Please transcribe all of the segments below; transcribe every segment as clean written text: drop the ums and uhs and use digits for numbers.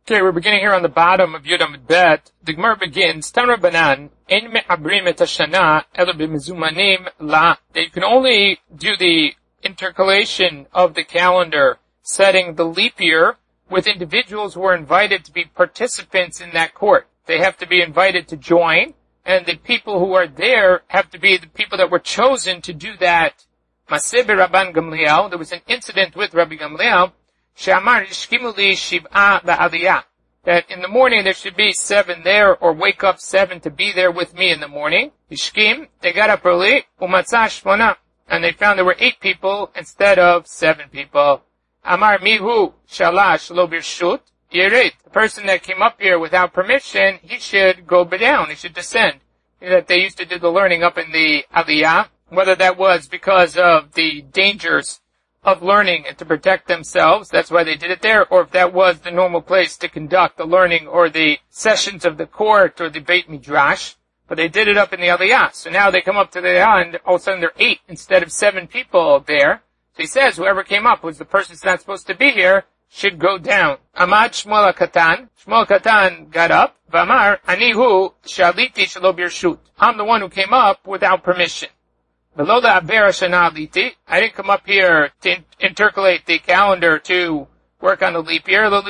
Okay, we're beginning here on the bottom of Yud Amud Bet. The Gemara begins, Tan Rabbanan, Ein me'abrim et hashana, ela b'mezumanim la. They can only do the intercalation of the calendar, setting the leap year with individuals who are invited to be participants in that court. They have to be invited to join, and the people who are there have to be the people that were chosen to do that. Maseh Rabban Gamliel, there was an incident with Rabbi Gamliel, She'amar yishkimu li shiv'a ba'aliyah, that in the morning there should be 7 there, or wake up 7 to be there with me in the morning. Yishkim, they got up early, umatzah shmona, and they found there were 8 people instead of 7 people. Amar mihu shalash lo birshut yirid. The person that came up here without permission, he should go down, he should descend. That they used to do the learning up in the aliyah, whether that was because of the dangers of learning and to protect themselves, that's why they did it there, or if that was the normal place to conduct the learning or the sessions of the court or the Beit Midrash, but they did it up in the Aliyah. So now they come up to the Aliyah and all of a sudden there are 8 instead of 7 people there. So he says whoever came up was the person that's not supposed to be here should go down. Amad Shmuel HaKatan. Shmuel HaKatan got up. V'amar, Anihu shaliti shelo birshut. I'm the one who came up without permission. I didn't come up here to intercalate the calendar to work on the leap year. I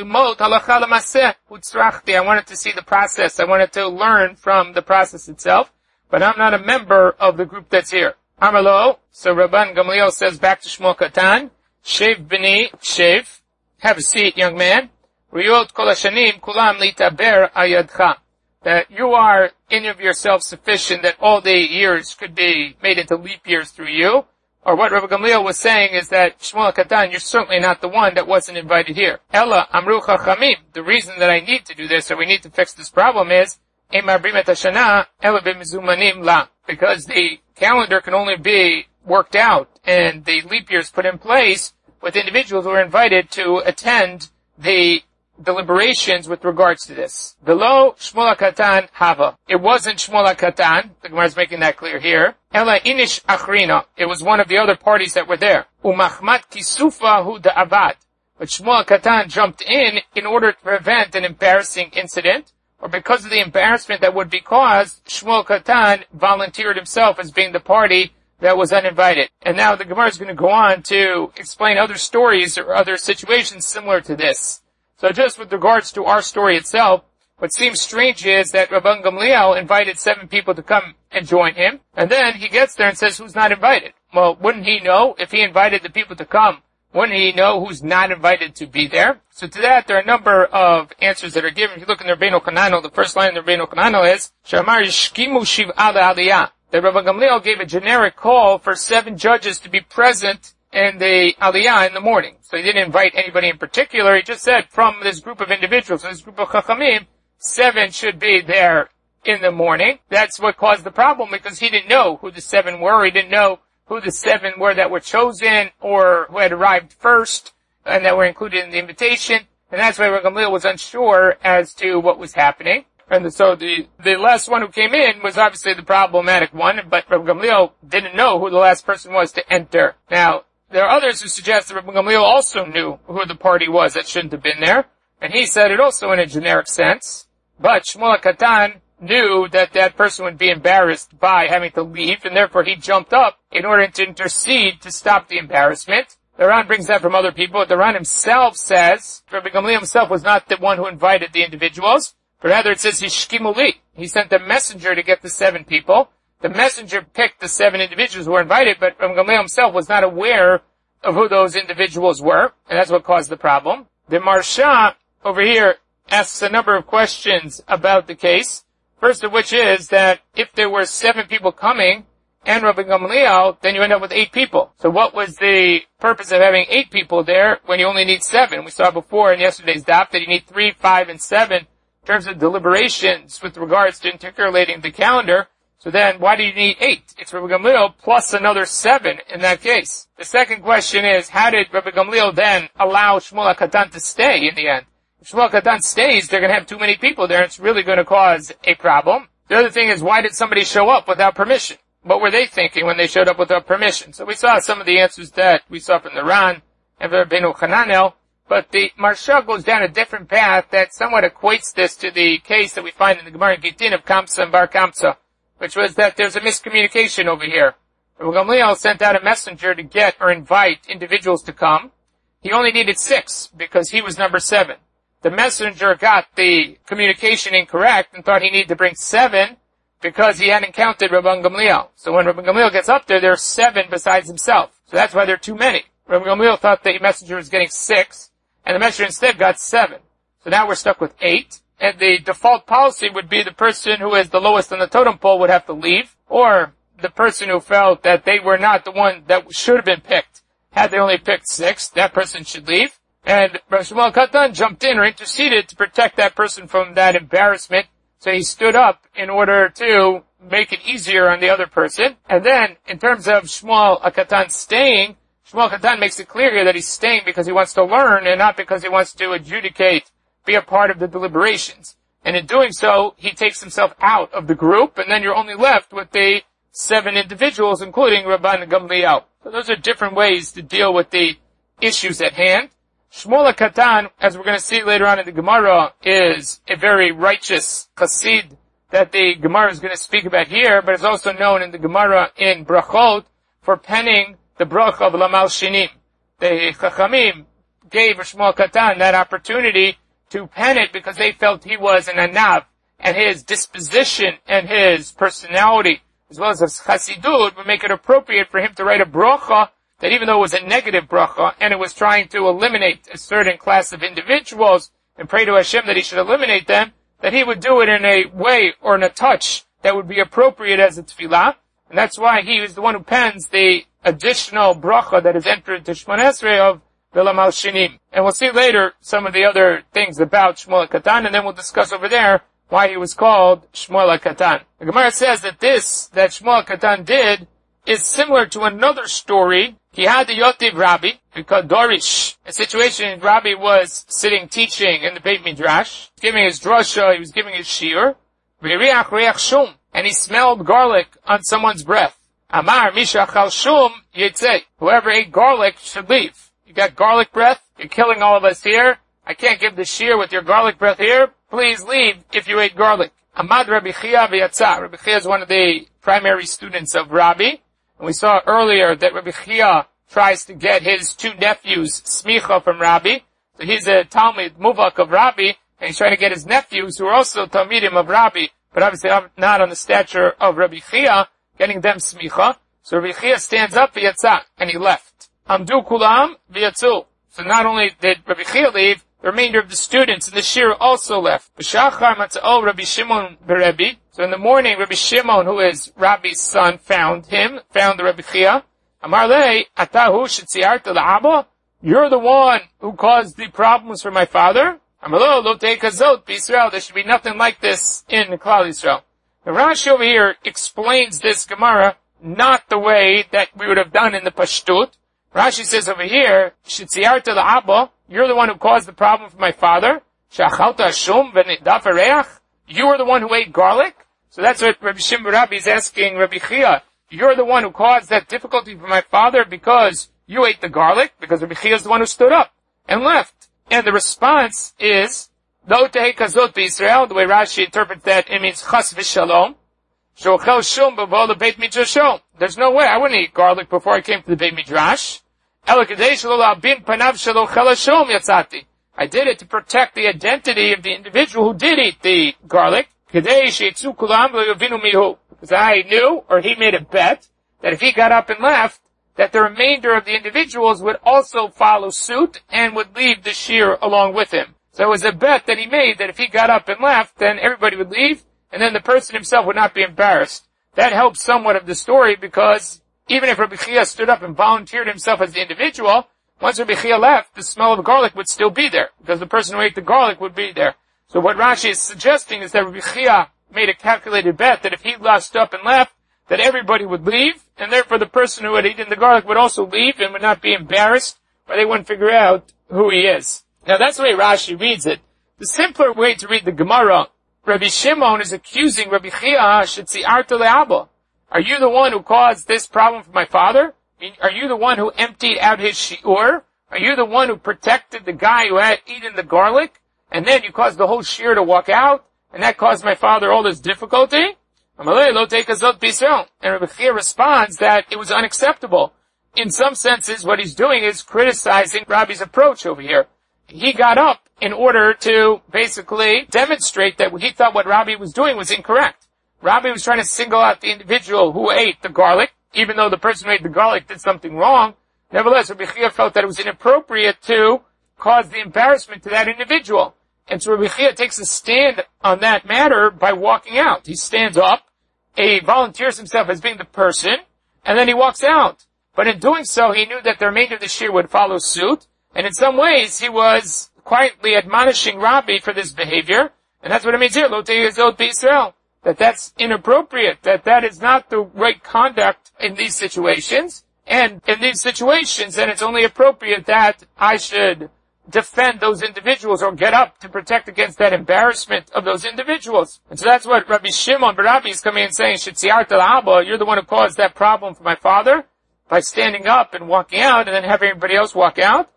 wanted to see the process. I wanted to learn from the process itself. But I'm not a member of the group that's here. Amalo, so Rabban Gamliel says back to Shmuel Katan, Shev b'ni, Shev, have a seat, young man. Riyot kol hashanim kulam litaber ayadcha. That you are in of yourself sufficient, that all the years could be made into leap years through you. Or what Rabbi Gamliel was saying is that, Shmuel Katan, you're certainly not the one that wasn't invited here. Ella amru chachamim. The reason that I need to do this, or we need to fix this problem is, because the calendar can only be worked out and the leap years put in place with individuals who are invited to attend the deliberations with regards to this. Below Shmuel HaKatan Hava. It wasn't Shmuel HaKatan. The Gemara is making that clear here. Ela inish achrina. It was one of the other parties that were there. Umachmat kisufa hu da'avad. But Shmuel HaKatan jumped in order to prevent an embarrassing incident, or because of the embarrassment that would be caused, Shmuel HaKatan volunteered himself as being the party that was uninvited. And now the Gemara is going to go on to explain other stories or other situations similar to this. So just with regards to our story itself, what seems strange is that Rabban Gamliel invited 7 people to come and join him, and then he gets there and says who's not invited. Well, wouldn't he know if he invited the people to come? Wouldn't he know who's not invited to be there? So to that, there are a number of answers that are given. If you look in the Rabbeinu Chananel, the first line in the Rabbeinu Chananel is, Shamar yishkimu shiv'a aliyah. That Rabban Gamliel gave a generic call for 7 judges to be present in the Aliyah in the morning. So he didn't invite anybody in particular. He just said from this group of individuals, this group of Chachamim, 7 should be there in the morning. That's what caused the problem, because he didn't know who the 7 were. He didn't know who the 7 were that were chosen or who had arrived first and that were included in the invitation. And that's why Rabban Gamliel was unsure as to what was happening. And so the last one who came in was obviously the problematic one, but Rabban Gamliel didn't know who the last person was to enter. Now, there are others who suggest that Rabban Gamliel also knew who the party was that shouldn't have been there, and he said it also in a generic sense. But Shmuel HaKatan knew that that person would be embarrassed by having to leave, and therefore he jumped up in order to intercede to stop the embarrassment. The Ran brings that from other people. The Ran himself says Rabban Gamliel himself was not the one who invited the individuals, but rather it says Hishkimu li. He sent a messenger to get the 7 people. The messenger picked the 7 individuals who were invited, but Rabban Gamliel himself was not aware of who those individuals were, and that's what caused the problem. The Marsha over here asks a number of questions about the case. First of which is that if there were 7 people coming and Rabban Gamliel, then you end up with 8 people. So what was the purpose of having 8 people there when you only need 7? We saw before in yesterday's daf that you need 3, 5, and 7 in terms of deliberations with regards to intercalating the calendar. So then, why do you need 8? It's Rabban Gamliel plus another 7 in that case. The second question is, how did Rabban Gamliel then allow Shmuel HaKatan to stay in the end? If Shmuel HaKatan stays, they're going to have too many people there. It's really going to cause a problem. The other thing is, why did somebody show up without permission? What were they thinking when they showed up without permission? So we saw some of the answers that we saw from the Ran and the Rabbeinu Chananel. But the Marsha goes down a different path that somewhat equates this to the case that we find in the Gemara in Gittin of Kamsa and Bar Kamsa, which was that there's a miscommunication over here. Rabbi Gamliel sent out a messenger to get or invite individuals to come. He only needed 6 because he was number 7. The messenger got the communication incorrect and thought he needed to bring 7 because he hadn't counted Rabbi Gamliel. So when Rabbi Gamliel gets up there are 7 besides himself. So that's why there are too many. Rabbi Gamliel thought the messenger was getting 6, and the messenger instead got 7. So now we're stuck with 8. And the default policy would be the person who is the lowest on the totem pole would have to leave, or the person who felt that they were not the one that should have been picked. Had they only picked 6, that person should leave. And Rav Shmuel Katan jumped in or interceded to protect that person from that embarrassment. So he stood up in order to make it easier on the other person. And then, in terms of Shmuel Katan staying, Shmuel Katan makes it clear here that he's staying because he wants to learn and not because he wants to adjudicate, be a part of the deliberations. And in doing so, he takes himself out of the group, and then you're only left with the 7 individuals, including Rabban Gamliel. So those are different ways to deal with the issues at hand. Shmuel Katan, as we're going to see later on in the Gemara, is a very righteous chassid that the Gemara is going to speak about here, but is also known in the Gemara in Brachot for penning the brach of Lamal Shinim. The Chachamim gave Shmuel Katan that opportunity to pen it because they felt he was an anav, and his disposition and his personality, as well as his chassidut, would make it appropriate for him to write a bracha that even though it was a negative bracha, and it was trying to eliminate a certain class of individuals, and pray to Hashem that he should eliminate them, that he would do it in a way or in a touch that would be appropriate as a tefillah, and that's why he was the one who pens the additional bracha that is entered into Shemon Esrei of V'lamal Shinim. And we'll see later some of the other things about Shmuel Katan, and then we'll discuss over there why he was called Shmuel Katan. The Gemara says that that Shmuel Katan did is similar to another story. He had the Yotiv Rabbi, because Dorish, a situation Rabbi was sitting teaching in the Beit Midrash, giving his drasha, he was giving his shiur, and he smelled garlic on someone's breath. Amar Misha Chal Shum Yitzei. Whoever ate garlic should leave. You got garlic breath, you're killing all of us here. I can't give the shiur with your garlic breath here. Please leave if you ate garlic. Amad Rabbi Chia v'yatza. Rabbi Chia is one of the primary students of Rabbi. And we saw earlier that Rabbi Chia tries to get his 2 nephews smicha from Rabbi. So he's a Talmid Muvak of Rabbi, and he's trying to get his nephews, who are also Talmidim of Rabbi, but obviously not on the stature of Rabbi Chia, getting them smicha. So Rabbi Chia stands up v'yatza, and he left. Amdu kulam v'yatzu. So not only did Rabbi Chia leave, the remainder of the students in the shiur also left. B'shachar matza'o Rabbi Shimon beRebbi. So in the morning, Rabbi Shimon, who is Rabbi's son, found the Rabbi Chia. Amar lei, atahu shetziarta la'aba? You're the one who caused the problems for my father? Amar lo, lo te'kazot b'Yisrael. There should be nothing like this in Klal Yisrael. Now Rashi over here explains this Gemara not the way that we would have done in the Pashtut. Rashi says over here, shetziarta la'aba, you're the one who caused the problem for my father. Shachalta shum v'nidaf areach. You were the one who ate garlic. So that's what Rabbi Shimon Rabbi is asking Rabbi Chia. You're the one who caused that difficulty for my father because you ate the garlic, because Rabbi Chia is the one who stood up and left. And the response is, Lo tehei kazot b'Yisrael, the way Rashi interprets that, it means chas v'shalom. Shochel shum b'vo lebeit midrasho. There's no way I wouldn't eat garlic before I came to the Beit Midrash. I did it to protect the identity of the individual who did eat the garlic. Because I knew, or he made a bet, that if he got up and left, that the remainder of the individuals would also follow suit and would leave the shiur along with him. So it was a bet that he made that if he got up and left, then everybody would leave, and then the person himself would not be embarrassed. That helps somewhat of the story, because even if Rabbi Chia stood up and volunteered himself as the individual, once Rabbi Chia left, the smell of garlic would still be there, because the person who ate the garlic would be there. So what Rashi is suggesting is that Rabbi Chia made a calculated bet that if he stood up and left, that everybody would leave, and therefore the person who had eaten the garlic would also leave and would not be embarrassed, or they wouldn't figure out who he is. Now that's the way Rashi reads it. The simpler way to read the Gemara, Rabbi Shimon is accusing Rabbi Chia, shetziarta le'aba. Are you the one who caused this problem for my father? Are you the one who emptied out his shiur? Are you the one who protected the guy who had eaten the garlic? And then you caused the whole shear to walk out? And that caused my father all this difficulty? And Rabbi Chia responds that it was unacceptable. In some senses, what he's doing is criticizing Rabbi's approach over here. He got up in order to basically demonstrate that he thought what Rabbi was doing was incorrect. Rabbi was trying to single out the individual who ate the garlic, even though the person who ate the garlic did something wrong. Nevertheless, Rabbi Chia felt that it was inappropriate to cause the embarrassment to that individual. And so Rabbi Chia takes a stand on that matter by walking out. He stands up, he volunteers himself as being the person, and then he walks out. But in doing so, he knew that the remainder of the shir would follow suit, and in some ways, he was quietly admonishing Rabbi for this behavior, and that's what it means here, Lo te'ezot b'Yisrael, that that's inappropriate, that is not the right conduct in these situations, and in these situations, then it's only appropriate that I should defend those individuals or get up to protect against that embarrassment of those individuals. And so that's what Rabbi Shimon Rabbi is coming and saying, Shetziarta l'Abba, you're the one who caused that problem for my father by standing up and walking out and then having everybody else walk out.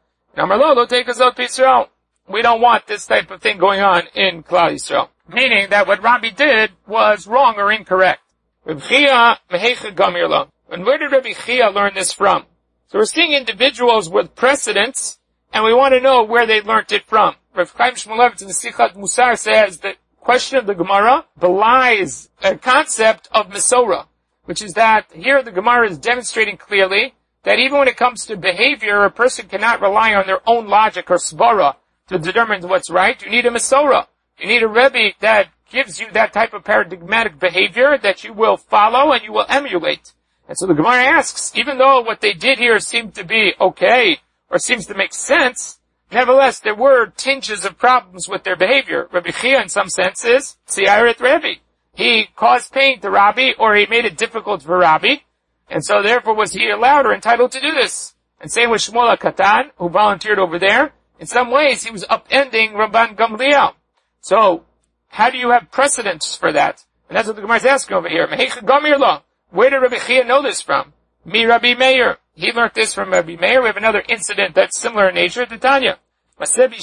We don't want this type of thing going on in Klal Yisrael. Meaning that what Rabbi did was wrong or incorrect. And where did Rabbi Chia learn this from? So we're seeing individuals with precedents, and we want to know where they learned it from. Rav Chaim Shmulevitz in the Sichat Musar says the question of the Gemara belies a concept of Mesorah, which is that here the Gemara is demonstrating clearly that even when it comes to behavior, a person cannot rely on their own logic or svara to determine what's right. You need a Mesorah. You need a Rebbe that gives you that type of paradigmatic behavior that you will follow and you will emulate. And so the Gemara asks, even though what they did here seemed to be okay, or seems to make sense, nevertheless, there were tinges of problems with their behavior. Rabbi Chia, in some senses, Tziyaret Rebbe. He caused pain to Rabbi, or he made it difficult for Rabbi, and so therefore was he allowed or entitled to do this. And same with Shmuel HaKatan, who volunteered over there. In some ways, he was upending Rabban Gamliel. So, how do you have precedence for that? And that's what the Gemara is asking over here. Where did Rabbi Chia know this from? Mi Rabbi Meir. He learned this from Rabbi Meir. We have another incident that's similar in nature to Tanya. This woman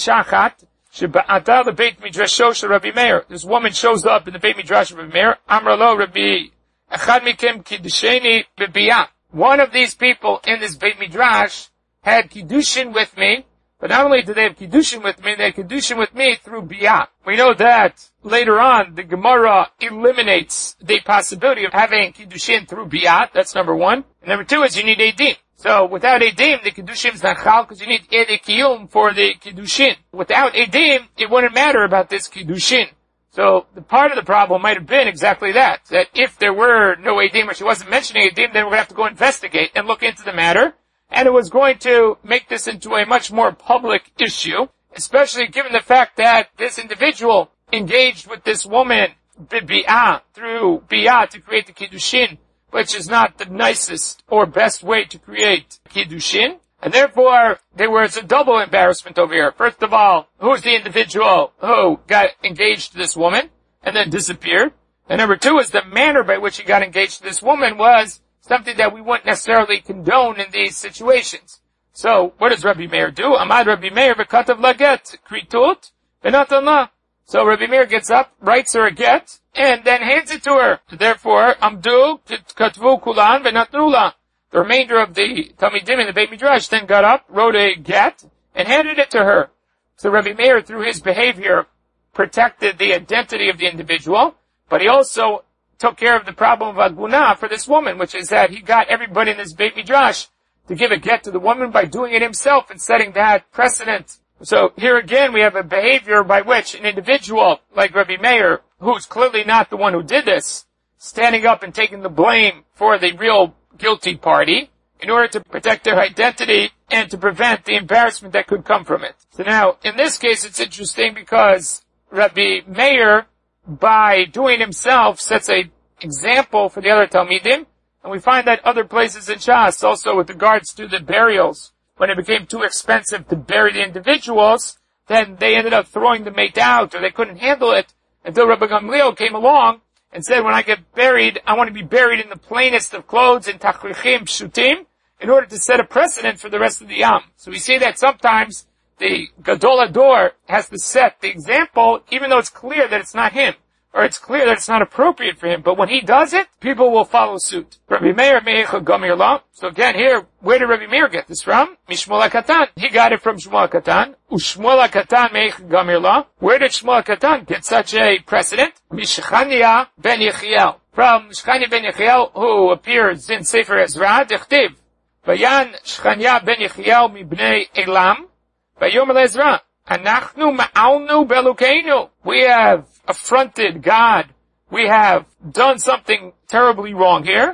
shows up in the Beit Midrash of Rabbi Meir. Amra lo Rabbi Echad mikem kiddusheni bebiyah. One of these people in this Beit Midrash had kiddushin with me, but not only did they have kiddushin with me, they had kiddushin with me through biyah. We know that later on the Gemara eliminates the possibility of having kiddushin through biyah. That's number one. And number two is you need edim. So without edim, the kiddushin is not chal because you need edei kiyum for the kiddushin. Without edim, it wouldn't matter about this kiddushin. So the part of the problem might have been exactly that if there were no edim or she wasn't mentioning edim, then we're going to have to go investigate and look into the matter. And it was going to make this into a much more public issue, especially given the fact that this individual engaged with this woman through biyah to create the kiddushin, which is not the nicest or best way to create kiddushin. And therefore, there was a double embarrassment over here. First of all, who's the individual who got engaged to this woman and then disappeared? And number two is the manner by which he got engaged to this woman was something that we wouldn't necessarily condone in these situations. So, what does Rabbi Meir do? Amad Rabbi Meir v'katav laget, kritut, v'natan la. So Rabbi Meir gets up, writes her a get, and then hands it to her. Therefore, amdu, katvu kulan, v'natnu la. The remainder of the Talmidim in the Beit Midrash then got up, wrote a get, and handed it to her. So Rabbi Meir, through his behavior, protected the identity of the individual, but he also took care of the problem of Agunah for this woman, which is that he got everybody in this Beit Midrash to give a get to the woman by doing it himself and setting that precedent. So here again we have a behavior by which an individual like Rabbi Meir, who's clearly not the one who did this, standing up and taking the blame for the real guilty party in order to protect their identity and to prevent the embarrassment that could come from it. So now, in this case it's interesting because Rabbi Meir, by doing himself, sets a example for the other Talmidim, and we find that other places in Shas, also with regards to the burials, when it became too expensive to bury the individuals, then they ended up throwing the mate out, or they couldn't handle it, until Rabbi Gamliel came along and said, when I get buried, I want to be buried in the plainest of clothes, in tachrichim pshutim, in order to set a precedent for the rest of the Am. So we see that sometimes the Gadol Hador has to set the example, even though it's clear that it's not him, or it's clear that it's not appropriate for him. But when he does it, people will follow suit. Rabbi Meir Meicha Gamir La. So again here, where did Rabbi Meir get this from? Mishmuel HaKatan. He got it from Shmuel HaKatan. Ushmuel HaKatan Meicha Gamir La. Where did Shmuel HaKatan get such a precedent? Mishchania ben Yechiel. From Shchania ben Yechiel, who appears in Sefer Ezra, Dechtiv. Vayan Shchania ben Yechiel mibnei Elam. Vayomer le'Ezra. Anachnu ma'alnu belukeinu. We have affronted God. We have done something terribly wrong here.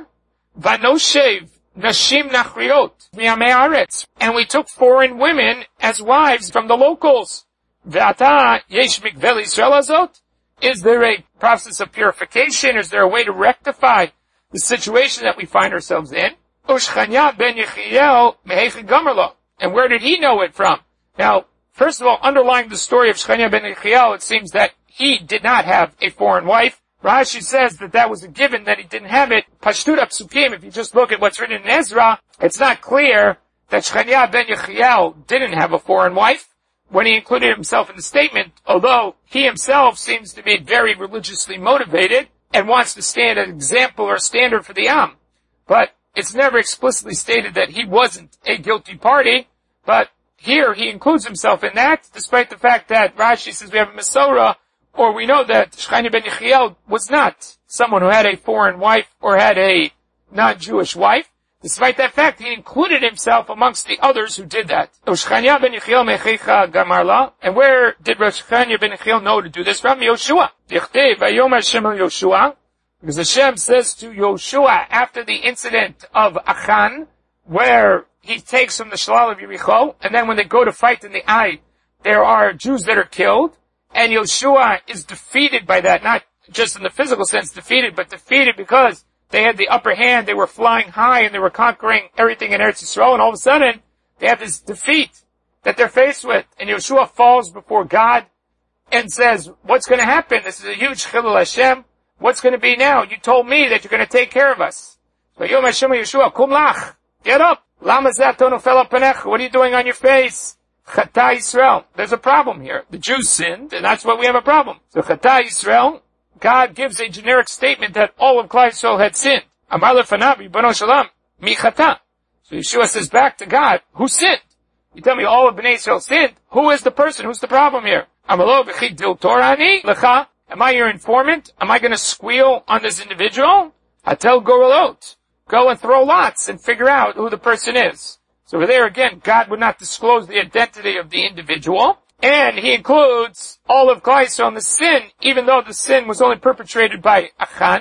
Vanoshev nashim nachriot mi'amei haaretz. And we took foreign women as wives from the locals. Ve'ata yesh mikvel Yisrael azot. Is there a process of purification? Is there a way to rectify the situation that we find ourselves in? Ushchania ben Yechiel mehecha gamerlo. And where did he know it from? Now, first of all, underlying the story of Shchania ben Yechiel, it seems that he did not have a foreign wife. Rashi says that was a given, that he didn't have it. Pashtut Psukim, if you just look at what's written in Ezra, it's not clear that Shchania ben Yechiel didn't have a foreign wife when he included himself in the statement, although he himself seems to be very religiously motivated and wants to stand as an example or standard for the Am. But it's never explicitly stated that he wasn't a guilty party, but here he includes himself in that, despite the fact that Rashi says we have a Mesorah, or we know that Shchania ben Yechiel was not someone who had a foreign wife or had a non-Jewish wife. Despite that fact, he included himself amongst the others who did that. Shchania ben Yechiel mechecha gamarla. And where did Shchania ben Yechiel know to do this from? Yoshua. Dichtei vayomer Hashem el Yoshua. Because Hashem says to Yoshua after the incident of Achan, where he takes from the Shalal of Yericho, and then when they go to fight in the Ai, there are Jews that are killed, and Yoshua is defeated by that, not just in the physical sense defeated, but defeated because they had the upper hand, they were flying high, and they were conquering everything in Eretz Yisrael, and all of a sudden, they have this defeat that they're faced with, and Yoshua falls before God and says, what's going to happen? This is a huge chilul Hashem. What's going to be now? You told me that you're going to take care of us. Vayom Hashem Yoshua, kum lach. Get up. Lama zatonu fel panech. What are you doing on your face? Chata Yisrael. There's a problem here. The Jews sinned, and that's why we have a problem. So Chata Yisrael, God gives a generic statement that all of Klal Yisrael had sinned. Amar lefanav Ribono Shalom mi chata. So Yeshua says back to God, who sinned? You tell me all of Bnei Yisrael sinned. Who is the person? Who's the problem here? Amalo b'chid dil torani lecha. Am I your informant? Am I going to squeal on this individual? Hatel gorolot. Go and throw lots and figure out who the person is. So over there again, God would not disclose the identity of the individual. And he includes all of Klal Yisrael in the sin, even though the sin was only perpetrated by Achan.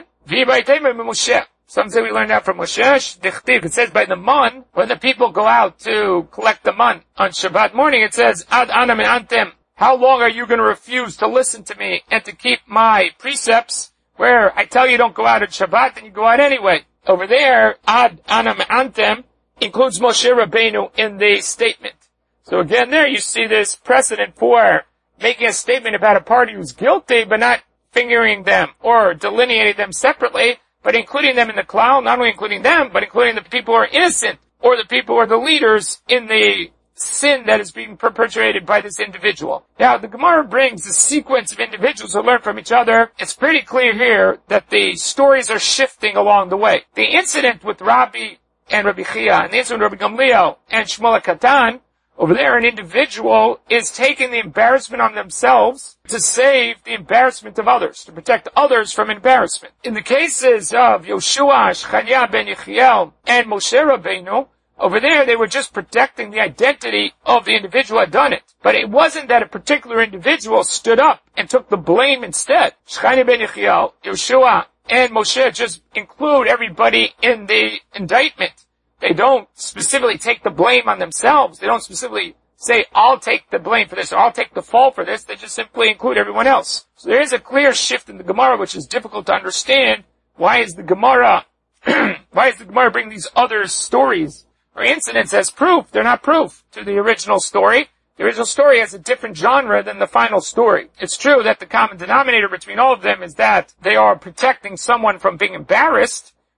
Some say we learned that from Moshe. It says by the man, when the people go out to collect the man on Shabbat morning, it says, Ad anam antem. How long are you going to refuse to listen to me and to keep my precepts where I tell you don't go out on Shabbat and you go out anyway? Over there, Ad Anam Antem includes Moshe Rabbeinu in the statement. So again there you see this precedent for making a statement about a party who's guilty but not fingering them or delineating them separately, but including them in the klal, not only including them, but including the people who are innocent or the people who are the leaders in the sin that is being perpetrated by this individual. Now, the Gemara brings a sequence of individuals who learn from each other. It's pretty clear here that the stories are shifting along the way. The incident with Rabbi and Rabbi Chia, and the incident with Rabbi Gamliel and Shmuel HaKatan, over there an individual is taking the embarrassment on themselves to save the embarrassment of others, to protect others from embarrassment. In the cases of Yoshua, Shchania ben Yechiel, and Moshe Rabbeinu, over there, they were just protecting the identity of the individual who had done it. But it wasn't that a particular individual stood up and took the blame instead. Shchania ben Yechiel, Yoshua, and Moshe just include everybody in the indictment. They don't specifically take the blame on themselves. They don't specifically say, I'll take the blame for this, or I'll take the fall for this. They just simply include everyone else. So there is a clear shift in the Gemara, which is difficult to understand. Why is the Gemara bringing these other stories or incidents as proof? They're not proof to the original story. The original story has a different genre than the final story. It's true that the common denominator between all of them is that they are protecting someone from being embarrassed,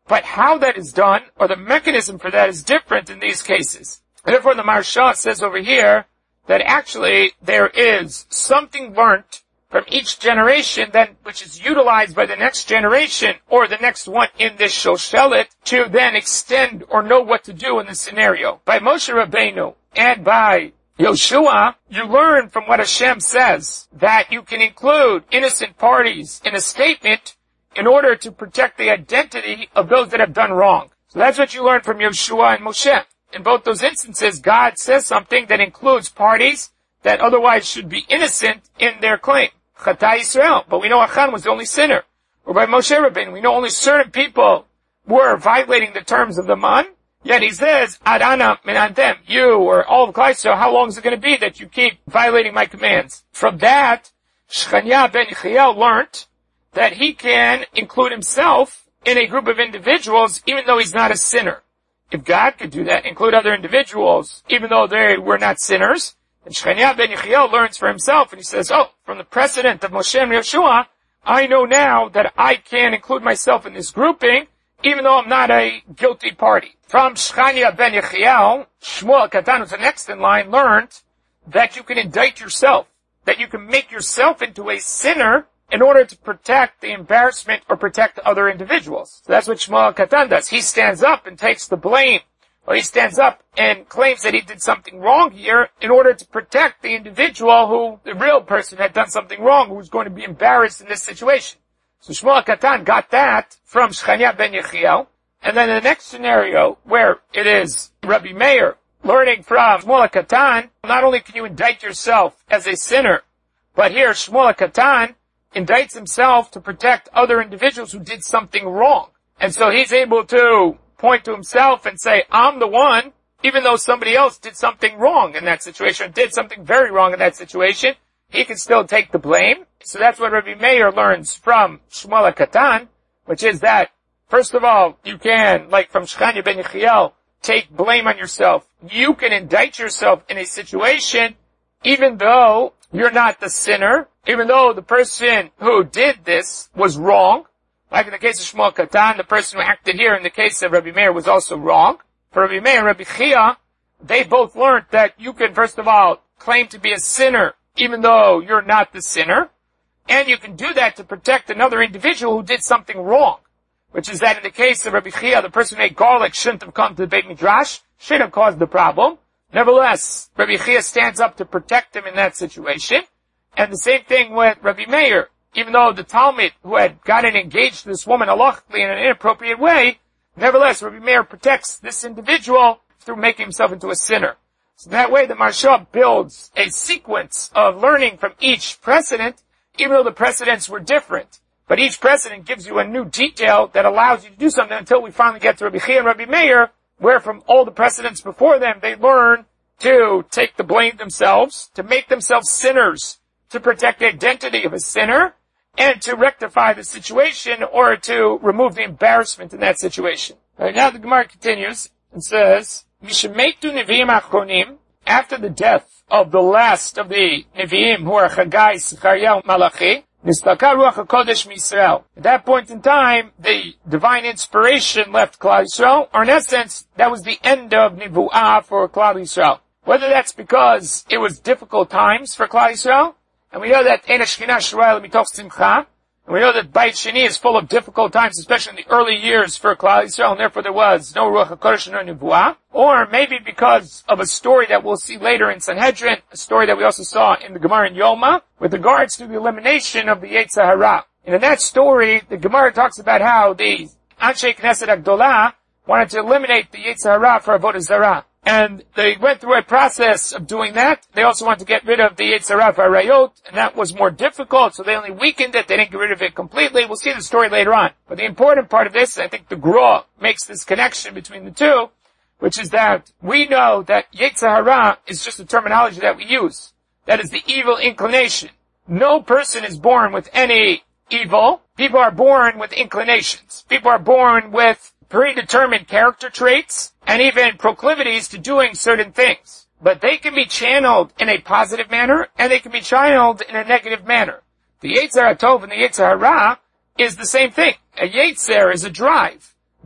But how that is done, or the mechanism for that, is different in these cases. And therefore the Maharsha says over here that actually there is something learnt from each generation then, which is utilized by the next generation or the next one in this Shoshelet to then extend or know what to do in this scenario. By Moshe Rabbeinu and by Yoshua, you learn from what Hashem says that you can include innocent parties in a statement in order to protect the identity of those that have done wrong. So that's what you learn from Yoshua and Moshe. In both those instances, God says something that includes parties that otherwise should be innocent in their claim. Chata Yisrael, but we know Achan was the only sinner. Or by Moshe Rabbeinu, we know only certain people were violating the terms of the man. Yet he says, Adana minantem, you or all of Klal Yisrael, how long is it going to be that you keep violating my commands? From that, Shechaniah ben Yechiel learned that he can include himself in a group of individuals even though he's not a sinner. If God could do that, include other individuals even though they were not sinners, and Shechaniah ben Yechiel learns for himself, and he says, from the precedent of Moshe and Yeshua, I know now that I can include myself in this grouping, even though I'm not a guilty party. From Shechaniah ben Yechiel, Shmuel Katan, who's the next in line, learned that you can indict yourself, that you can make yourself into a sinner in order to protect the embarrassment or protect other individuals. So that's what Shmuel Katan does. He stands up and takes the blame, or he stands up and claims that he did something wrong here in order to protect the individual who, the real person, had done something wrong, who was going to be embarrassed in this situation. So Shmuel Katan got that from Shechaniah ben Yechiel. And then the next scenario, where it is Rabbi Meir learning from Shmuel Katan, not only can you indict yourself as a sinner, but here Shmuel Katan indicts himself to protect other individuals who did something wrong. And so he's able to point to himself and say, I'm the one, even though somebody else did something wrong in that situation, did something very wrong in that situation, he can still take the blame. So that's what Rabbi Meir learns from Shmuel Katan, which is that, first of all, you can, like from Shechaniah ben Yechiel, take blame on yourself. You can indict yourself in a situation, even though you're not the sinner, even though the person who did this was wrong. Like in the case of Shmuel Katan, the person who acted here in the case of Rabbi Meir was also wrong. For Rabbi Meir and Rabbi Chia, they both learned that you can, first of all, claim to be a sinner, even though you're not the sinner. And you can do that to protect another individual who did something wrong. Which is that in the case of Rabbi Chia, the person who ate garlic shouldn't have come to the Beit Midrash, should have caused the problem. Nevertheless, Rabbi Chia stands up to protect him in that situation. And the same thing with Rabbi Meir. Even though the Talmud who had gotten engaged to this woman halachically in an inappropriate way, nevertheless, Rabbi Meir protects this individual through making himself into a sinner. So that way the Maharsha builds a sequence of learning from each precedent, even though the precedents were different. But each precedent gives you a new detail that allows you to do something until we finally get to Rabbi Chia and Rabbi Meir, where from all the precedents before them, they learn to take the blame themselves, to make themselves sinners, to protect the identity of a sinner, and to rectify the situation or to remove the embarrassment in that situation. Right, now the Gemara continues and says, Mishemetu Nevi'im Achronim, after the death of the last of the Nevi'im, who are Chagai, Zechariah, Malachi, Nistaka Ruach HaKodesh Misrael. At that point in time, the divine inspiration left Klal Yisrael, or in essence, that was the end of Nivu'ah for Klal Yisrael. Whether that's because it was difficult times for Klal Yisrael, and we know that Ein HaShekhinah Shorah Mitoch Simcha, and we know that Beit Sheni is full of difficult times, especially in the early years for Klal Yisrael, and therefore there was no Ruach HaKodesh and no Nivu'ah. Or maybe because of a story that we'll see later in Sanhedrin, a story that we also saw in the Gemara in Yoma, with regards to the elimination of the Yetzer Hara. And in that story, the Gemara talks about how the Anshe Knesset Agdolah wanted to eliminate the Yetzer Hara for Avodah Zarah. And they went through a process of doing that. They also wanted to get rid of the Yetzer Hara for Arayot, and that was more difficult, so they only weakened it. They didn't get rid of it completely. We'll see the story later on. But the important part of this, I think the Gra makes this connection between the two, which is that we know that Yetzer Hara is just a terminology that we use. That is the evil inclination. No person is born with any evil. People are born with inclinations. People are born with predetermined character traits and even proclivities to doing certain things. But they can be channeled in a positive manner and they can be channeled in a negative manner. The Yetzer HaTov and the Yetzer Hara is the same thing. A Yetzer is a drive.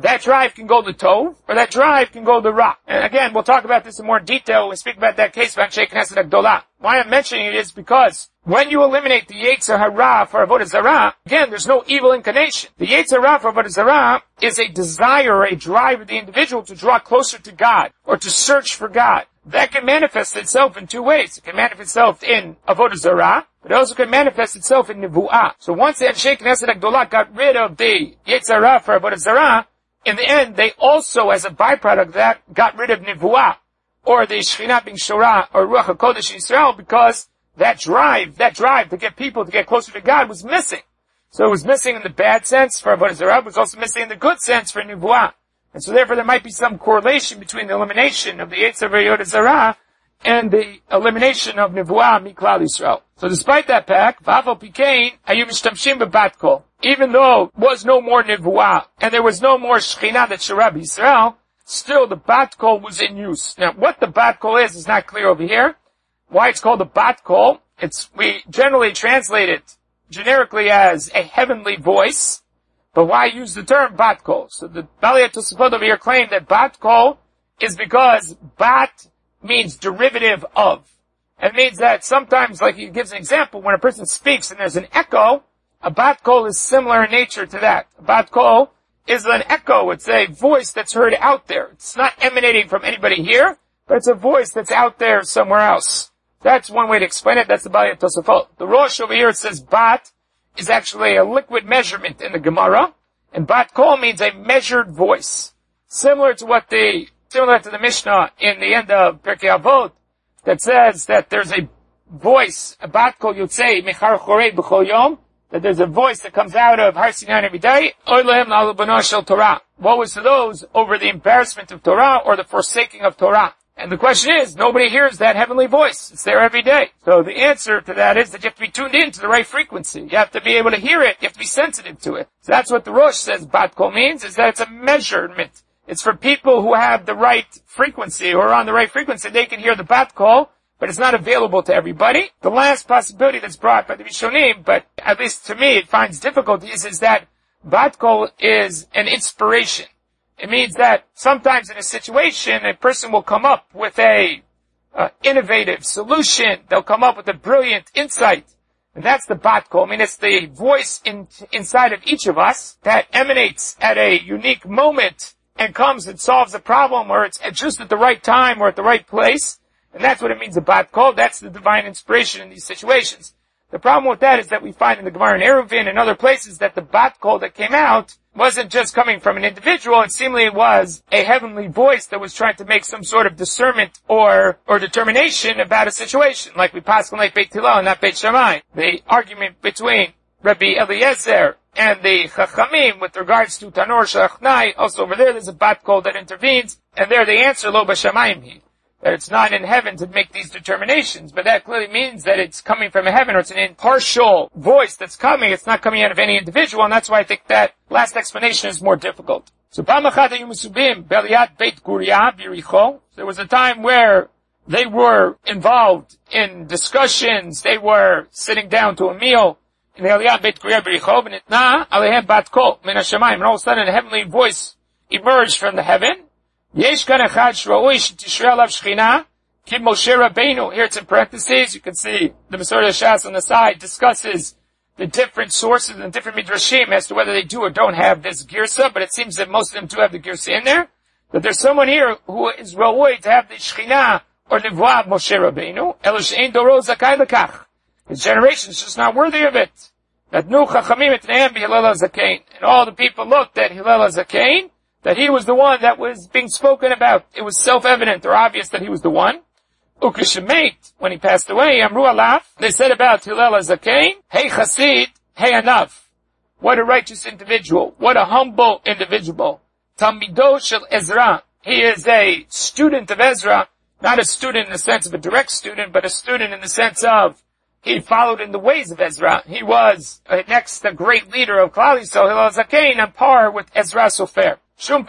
that drive can go to Tov, or that drive can go to Ra. And again, we'll talk about this in more detail when we speak about that case of Anshe Knesset Agdolah. Why I'm mentioning it is because when you eliminate the Yetzer Hara for Avodah Zarah, again, there's no evil inclination. The Yetzer Hara for Avodah Zarah is a desire, or a drive of the individual to draw closer to God, or to search for God. That can manifest itself in two ways. It can manifest itself in Avodah Zarah, but it also can manifest itself in Nevu'ah. So once the Anshe Knesset Agdolah got rid of the Yetzer Hara for Avodah Zarah, in the end, they also, as a byproduct of that, got rid of Nevu'ah, or the Shekhinah Bin Shorah, or Ruach HaKodesh in Israel, because that drive to get people to get closer to God was missing. So it was missing in the bad sense for Avodah Zarah, it was also missing in the good sense for Nevu'ah. And so therefore there might be some correlation between the elimination of the Yetzer Avodah Zarah and the elimination of Nevu'ah Miklal Yisrael. So despite that fact, V'afal Pikein, Hayu Mishtamshim B'Bat Kol. Even though there was no more Nevu'ah, and there was no more Shekhinah that Shorah B'Yisrael, still the Bat Kol was in use. Now, what the Bat Kol is not clear over here. Why it's called the Bat Kol, we generally translate it generically as a heavenly voice, but why use the term Bat Kol? So the Balei Tosafot over here claim that Bat Kol is because Bat means derivative of. It means that sometimes, like he gives an example, when a person speaks and there's an echo, a Bat Kol is similar in nature to that. A Bat Kol is an echo. It's a voice that's heard out there. It's not emanating from anybody here, but it's a voice that's out there somewhere else. That's one way to explain it. That's the Balei Tosafot. The Rosh over here, it says Bat is actually a liquid measurement in the Gemara, and Bat Kol means a measured voice. Similar to the Mishnah in the end of Pirkei Avot, that says that there's a voice, a Bat Kol Yotzei Mechar Chorei B'chol Yom, that there's a voice that comes out of Har Sinai every day, Oy Lehem L'Al Bano Shel Torah. Woe is to those over the embarrassment of Torah or the forsaking of Torah. And the question is, nobody hears that heavenly voice. It's there every day. So the answer to that is that you have to be tuned in to the right frequency. You have to be able to hear it. You have to be sensitive to it. So that's what the Rosh says Bat Kol means, is that it's a measurement. It's for people who have the right frequency, who are on the right frequency. They can hear the Bat Kol, but it's not available to everybody. The last possibility that's brought by the Rishonim, but at least to me it finds difficulties, is that Bat Kol is an inspiration. It means that sometimes in a situation, a person will come up with a innovative solution. They'll come up with a brilliant insight. And that's the Bat Kol. I mean, it's the voice inside of each of us that emanates at a unique moment and comes and solves a problem, or it's just at the right time or at the right place. And that's what it means, the Bat Kol. That's the divine inspiration in these situations. The problem with that is that we find in the Gemara in Eruvin and other places that the Bat Kol that came out wasn't just coming from an individual. It seemingly was a heavenly voice that was trying to make some sort of discernment or determination about a situation, like we pass on like Beit Hillel and not Beit Shammai. The argument between Rabbi Eliezer and the Chachamim with regards to Tanor Shachnai, also over there's a Bat Kol that intervenes, and there they answer Lo B'Shamayim Hi, that it's not in heaven to make these determinations, but that clearly means that it's coming from heaven, or it's an impartial voice that's coming. It's not coming out of any individual, and that's why I think that last explanation is more difficult. So there was a time where they were involved in discussions, they were sitting down to a meal in the Aliyat Beit Guria B'Richov, and all of a sudden a heavenly voice emerged from the heaven. Yesh kan echad sh'ra'ui she'tishrei alav shechina ki Moshe Rabbeinu. Here it's in parentheses. You can see the Masorah Shas on the side discusses the different sources and different midrashim as to whether they do or don't have this girsa, but it seems that most of them do have the girsa in there. That there's someone here who is ra'ui to have the shechina or nevuah of Moshe Rabbeinu. Elo she'ein doro zakai lekach. His generation is just not worthy of it. That nu chachamim etneim b'Hillel HaZakein. And all the people looked at Hillel HaZakein, that he was the one that was being spoken about. It was self-evident or obvious that he was the one. Ukeshemet, when he passed away, Amru Alaf, they said about Hillel HaZakein, hey Chasid, hey enough. What a righteous individual. What a humble individual. Talmido shel Ezra. He is a student of Ezra, not a student in the sense of a direct student, but a student in the sense of he followed in the ways of Ezra. He was next the great leader of Klal Yisrael, Hillel HaZakein, on par with Ezra Sofer. So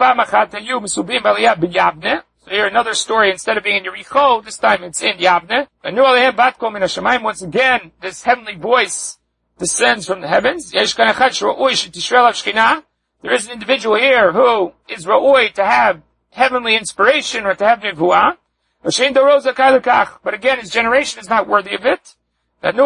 here another story, instead of being in Yericho, this time it's in Yavne. Once again, this heavenly voice descends from the heavens. There's there is an individual here who is ra'oi to have heavenly inspiration or to have nevuah. But again, his generation is not worthy of it. And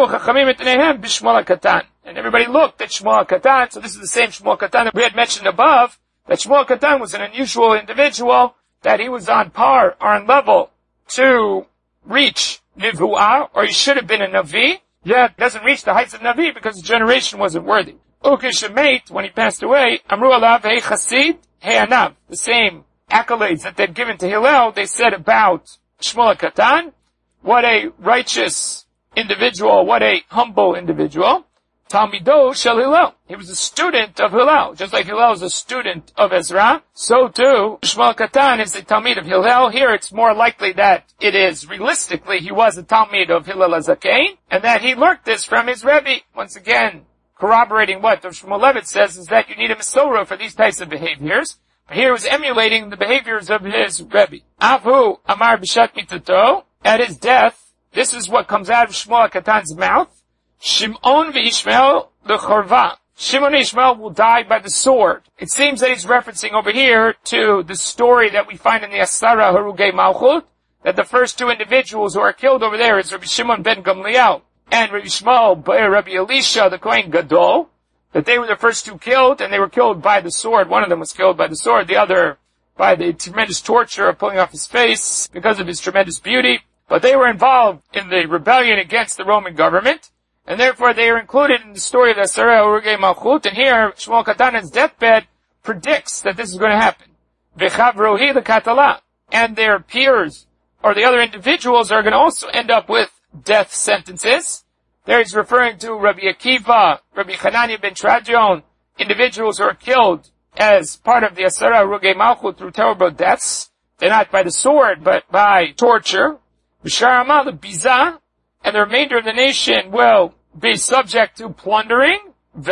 everybody looked at Shmuel Katan, so this is the same Shmuel Katan that we had mentioned above, that Shmuel Katan was an unusual individual, that he was on par or on level to reach Nivu'ah, or he should have been a Navi, yet doesn't reach the heights of Navi because his generation wasn't worthy. Ukeshemet, when he passed away, Amru alav hey Chasid, hey Anav, the same accolades that they'd given to Hillel, they said about Shmuel Katan, what a righteous individual, what a humble individual. Talmido shel Hillel. He was a student of Hillel. Just like Hillel is a student of Ezra, so too Shmuel Katan is the Talmid of Hillel. Here it's more likely that it is, realistically, he was a Talmid of Hillel HaZaken, and that he learned this from his Rebbe. Once again, corroborating what Rav Shmuel Levitt says is that you need a Mesorah for these types of behaviors. But here he was emulating the behaviors of his Rebbe. Avu Amar B'Shat Mitato, at his death, this is what comes out of Shmuel Katan's mouth. Shimon v'Ishmael l'chorva. Shimon and Ishmael will die by the sword. It seems that he's referencing over here to the story that we find in the Asara Harugei Malchut, that the first two individuals who are killed over there is Rabbi Shimon ben Gamliel and Rabbi Shmuel by Rabbi Elisha, the Kohen Gadol, that they were the first two killed, and they were killed by the sword. One of them was killed by the sword, the other by the tremendous torture of pulling off his face because of his tremendous beauty. But they were involved in the rebellion against the Roman government, and therefore they are included in the story of the Asara Harugei Malchut. And here, Shmuel Katan's deathbed predicts that this is going to happen. V'chavrohi l'katala. And their peers, or the other individuals, are going to also end up with death sentences. There he's referring to Rabbi Akiva, Rabbi Hananiah ben Trajan, individuals who are killed as part of the Asara Harugei Malchut through terrible deaths. They're not by the sword, but by torture. B'shar Amal, the Biza, and the remainder of the nation will be subject to plundering.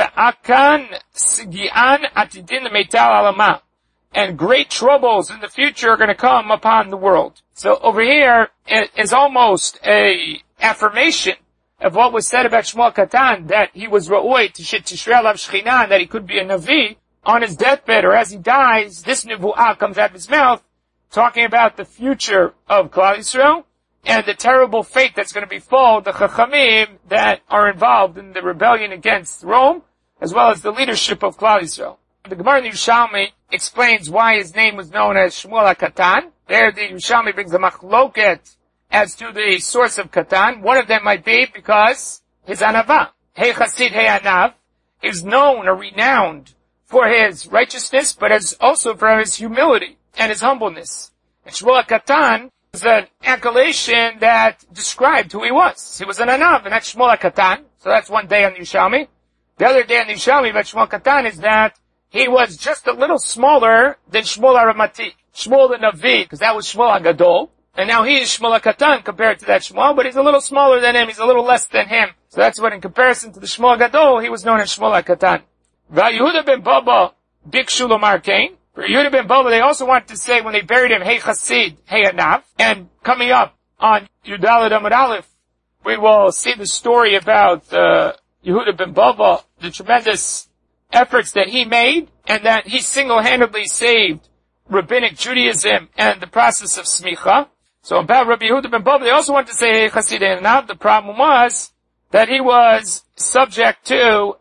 Ve'akan sigian atidin meital alama. And great troubles in the future are going to come upon the world. So over here is almost a affirmation of what was said about Shmuel Katan, that he was ra'oi to tishrei alav shechina, that he could be a Navi. On his deathbed, or as he dies, this Nevu'ah comes out of his mouth, talking about the future of Klal Yisrael, and the terrible fate that's going to befall the Chachamim that are involved in the rebellion against Rome, as well as the leadership of Klal Yisrael. The Gemara in the Yerushalmi explains why his name was known as Shmuel HaKatan. There the Yerushalmi brings a machloket as to the source of Katan. One of them might be because his anava, Hey Chasid, Hey Anav, is known or renowned for his righteousness, but as also for his humility and his humbleness. And Shmuel HaKatan is an accolation that described who he was. He was an Anav, and that's Shmuel HaKatan. So that's one day on the Yerushalmi. The other day on the Yerushalmi about Shmuel HaKatan is that he was just a little smaller than Shmuel HaRamati, Shmuel the Navi, because that was Shmuel HaGadol. And now he is Shmuel HaKatan compared to that Shmuel, but he's a little smaller than him, he's a little less than him. So that's what in comparison to the Shmuel HaGadol, he was known as Shmuel HaKatan. Yehuda ben Baba, Bikshu Lomar Kain. For Yehuda ben Baba, they also wanted to say when they buried him, Hey Chasid, Hey Anav. And coming up on Yudalad Amud Aleph, we will see the story about Yehuda ben Baba, the tremendous efforts that he made, and that he single-handedly saved Rabbinic Judaism and the process of smicha. So about Rabbi Yehuda ben Baba, they also wanted to say Hey Chasid, Hey Anav. The problem was that he was subject to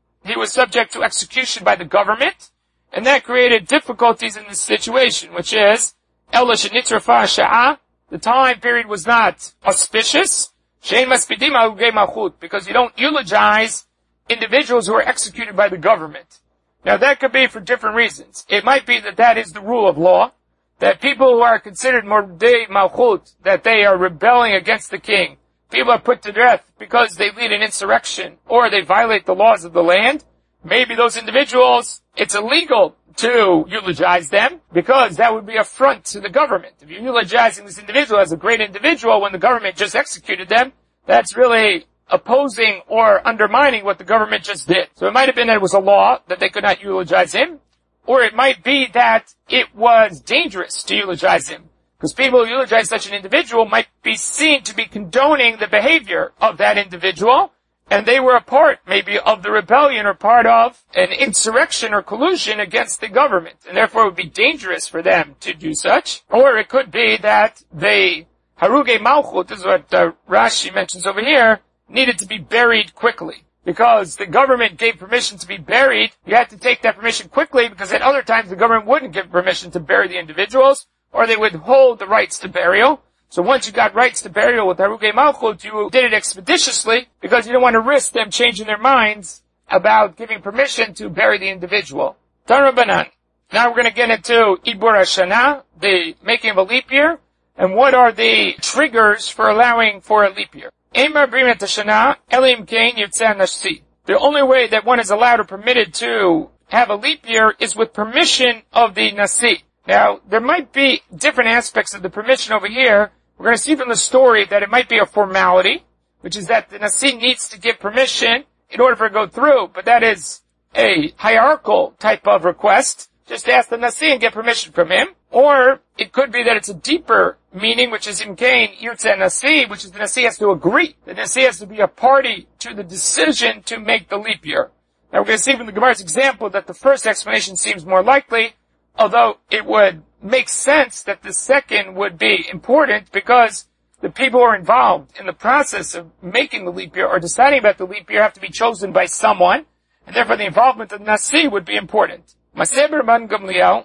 execution by the government, and that created difficulties in this situation, which is, the time period was not auspicious, because you don't eulogize individuals who are executed by the government. Now that could be for different reasons. It might be that that is the rule of law, that people who are considered mordei malchut, that they are rebelling against the king, people are put to death because they lead an insurrection or they violate the laws of the land. Maybe those individuals, it's illegal to eulogize them because that would be affront to the government. If you're eulogizing this individual as a great individual when the government just executed them, that's really opposing or undermining what the government just did. So it might have been that it was a law that they could not eulogize him, or it might be that it was dangerous to eulogize him. Because people who eulogize such an individual might be seen to be condoning the behavior of that individual, and they were a part, maybe, of the rebellion or part of an insurrection or collusion against the government, and therefore it would be dangerous for them to do such. Or it could be that they, Haruge Malchut, this is what Rashi mentions over here, needed to be buried quickly. Because the government gave permission to be buried, you had to take that permission quickly, because at other times the government wouldn't give permission to bury the individuals, or they would hold the rights to burial. So once you got rights to burial with Haruge Malchut, you did it expeditiously, because you don't want to risk them changing their minds about giving permission to bury the individual. Tarabanan. Now we're going to get into Ibur HaShana, the making of a leap year, and what are the triggers for allowing for a leap year. The only way that one is allowed or permitted to have a leap year is with permission of the Nasi. Now, there might be different aspects of the permission over here. We're going to see from the story that it might be a formality, which is that the Nasi needs to give permission in order for it to go through, but that is a hierarchical type of request. Just ask the Nasi and get permission from him. Or it could be that it's a deeper meaning, which is Imkain Yirtzeh Nasi, which is the Nasi has to agree. The Nasi has to be a party to the decision to make the leap year. Now we're going to see from the Gemara's example that the first explanation seems more likely, although it would make sense that the second would be important because the people who are involved in the process of making the leap year or deciding about the leap year have to be chosen by someone, and therefore the involvement of the Nasi would be important. Rabban Gamliel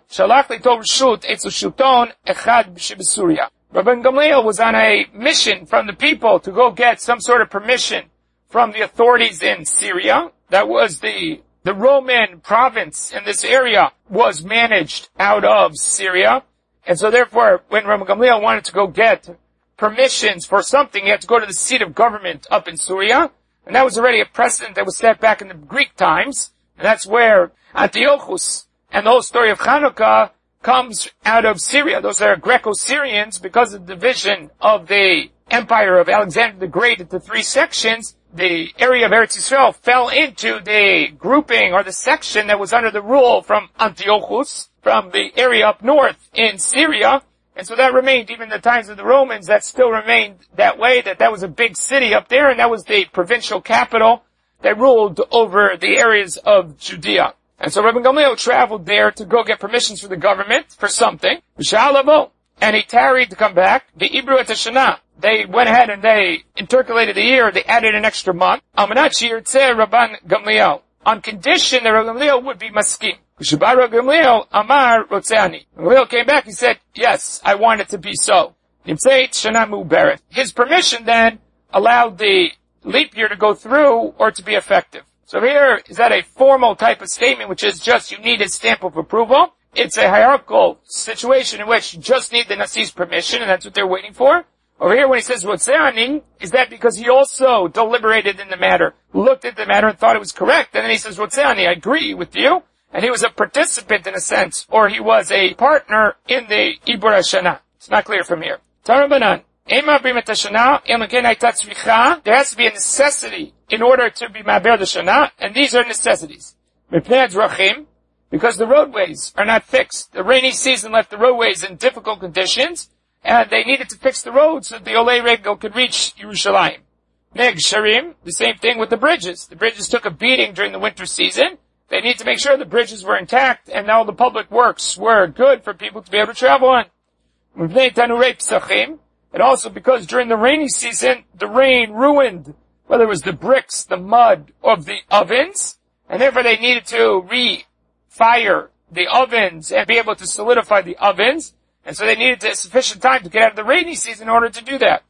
was on a mission from the people to go get some sort of permission from the authorities in Syria. That was the Roman province in this area was managed out of Syria. And so therefore, when Rabban Gamliel wanted to go get permissions for something, he had to go to the seat of government up in Syria. And that was already a precedent that was set back in the Greek times. And that's where Antiochus and the whole story of Hanukkah comes out of Syria. Those are Greco-Syrians because of the division of the empire of Alexander the Great into three sections. The area of Eretz Yisrael fell into the grouping or the section that was under the rule from Antiochus, from the area up north in Syria. And so that remained, even in the times of the Romans, that still remained that way, that was a big city up there, and that was the provincial capital that ruled over the areas of Judea. And so Rabban Gamliel traveled there to go get permissions for the government for something. And he tarried to come back. The Ibur HaShana. They went ahead and they intercalated the year. They added an extra month. Rabban Gamliel. On condition that Rabban Gamliel would be maskim. Gamliel Amar Rotzeani. Gamliel came back. He said, yes, I want it to be so. His permission then allowed the leap year to go through or to be effective. So here, is that a formal type of statement, which is just you need a stamp of approval? It's a hierarchical situation in which you just need the Nasi's permission, and that's what they're waiting for. Over here, when he says Rotzeani, is that because he also deliberated in the matter, looked at the matter and thought it was correct, and then he says, Rotzeani, I agree with you, and he was a participant in a sense, or he was a partner in the Ibur HaShana. It's not clear from here. Tarabanan. There has to be a necessity in order to be Ma'aber the Shana, and these are necessities. Because the roadways are not fixed. The rainy season left the roadways in difficult conditions, and they needed to fix the roads so that the Olei Regel could reach Yerushalayim. Neg Sharim, the same thing with the bridges. The bridges took a beating during the winter season. They need to make sure the bridges were intact, and all the public works were good for people to be able to travel on. And also because during the rainy season, the rain ruined, whether it was the bricks, the mud of the ovens, and therefore they needed to re-fire the ovens and be able to solidify the ovens, and so they needed sufficient time to get out of the rainy season in order to do that.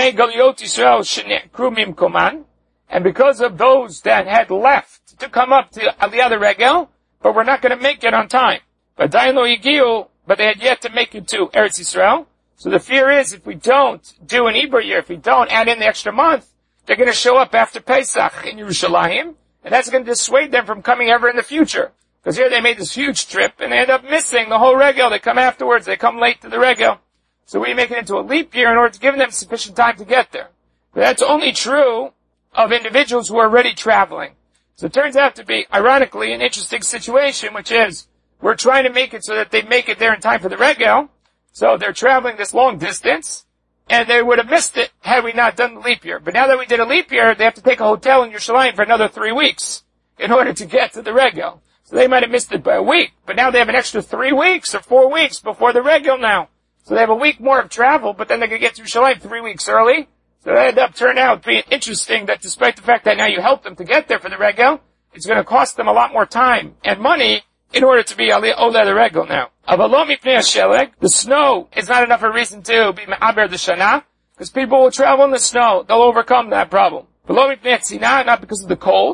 And because of those that had left to come up to Aliyah Regel, but were not going to make it on time. But they had yet to make it to Eretz Yisrael. So the fear is if we don't do an Ibur year, if we don't add in the extra month, they're going to show up after Pesach in Yerushalayim, and that's going to dissuade them from coming ever in the future. Because here they made this huge trip, and they end up missing the whole regel. They come afterwards, they come late to the regel. So we make it into a leap year in order to give them sufficient time to get there. But that's only true of individuals who are already traveling. So it turns out to be, ironically, an interesting situation, which is, we're trying to make it so that they make it there in time for the regel. So they're traveling this long distance, and they would have missed it had we not done the leap year. But now that we did a leap year, they have to take a hotel in Yerushalayim for another 3 weeks in order to get to the regel. So they might have missed it by a week, but now they have an extra 3 weeks or 4 weeks before the regel now. So they have a week more of travel, but then they're going to get to Yerushalayim 3 weeks early. So that ended up turning out being interesting that despite the fact that now you help them to get there for the regel, it's going to cost them a lot more time and money in order to be Ola the regel now. The snow is not enough a reason to be Me'aber the Shana, because people will travel in the snow. They'll overcome that problem. Not because of the cold.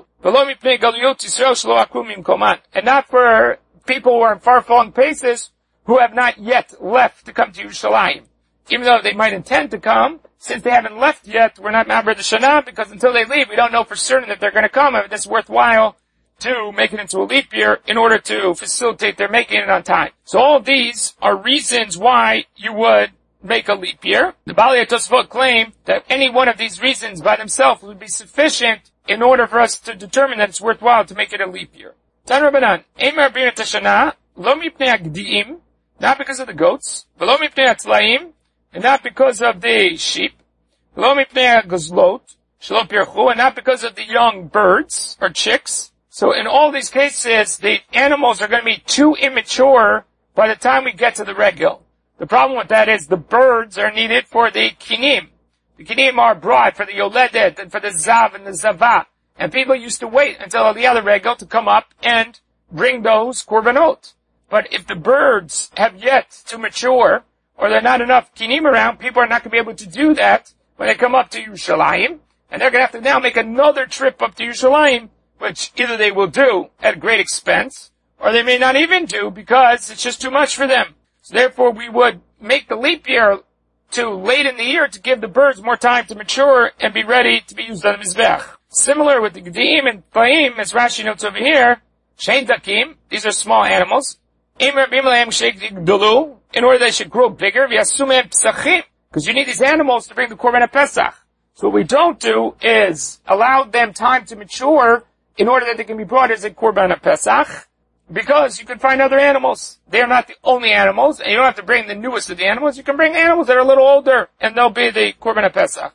And not for people who are in far-flung places who have not yet left to come to Yerushalayim. Even though they might intend to come, since they haven't left yet, we're not Me'aber the Shana, because until they leave, we don't know for certain that they're going to come. I mean, it's worthwhile to make it into a leap year in order to facilitate their making it on time. So all of these are reasons why you would make a leap year. The Baalei Tosafot claim that any one of these reasons by themselves would be sufficient in order for us to determine that it's worthwhile to make it a leap year. Tan Rabbanan, Eimer B'nei Tashana, lo mipnei agdiim, not because of the goats, v'lo mipnei atzlaim, and not because of the sheep, v'lo mipnei agazlot, shelo pirchu, and not because of the young birds or chicks. So in all these cases, the animals are going to be too immature by the time we get to the regel. The problem with that is the birds are needed for the kinim. The kinim are brought for the yoledet and for the zav and the zava. And people used to wait until the other regel to come up and bring those korbanot. But if the birds have yet to mature, or there are not enough kinim around, people are not going to be able to do that when they come up to Yerushalayim. And they're going to have to now make another trip up to Yerushalayim, which either they will do at great expense, or they may not even do because it's just too much for them. So therefore we would make the leap year to late in the year to give the birds more time to mature and be ready to be used on the Mizbech. Similar with the Gediim and Tlaim, as Rashi notes over here, Shein Dakim, these are small animals, in order they should grow bigger, because you need these animals to bring the Korban Pesach. So what we don't do is allow them time to mature in order that they can be brought as a Korban Pesach, because you can find other animals. They are not the only animals, and you don't have to bring the newest of the animals. You can bring animals that are a little older, and they'll be the Korban Pesach.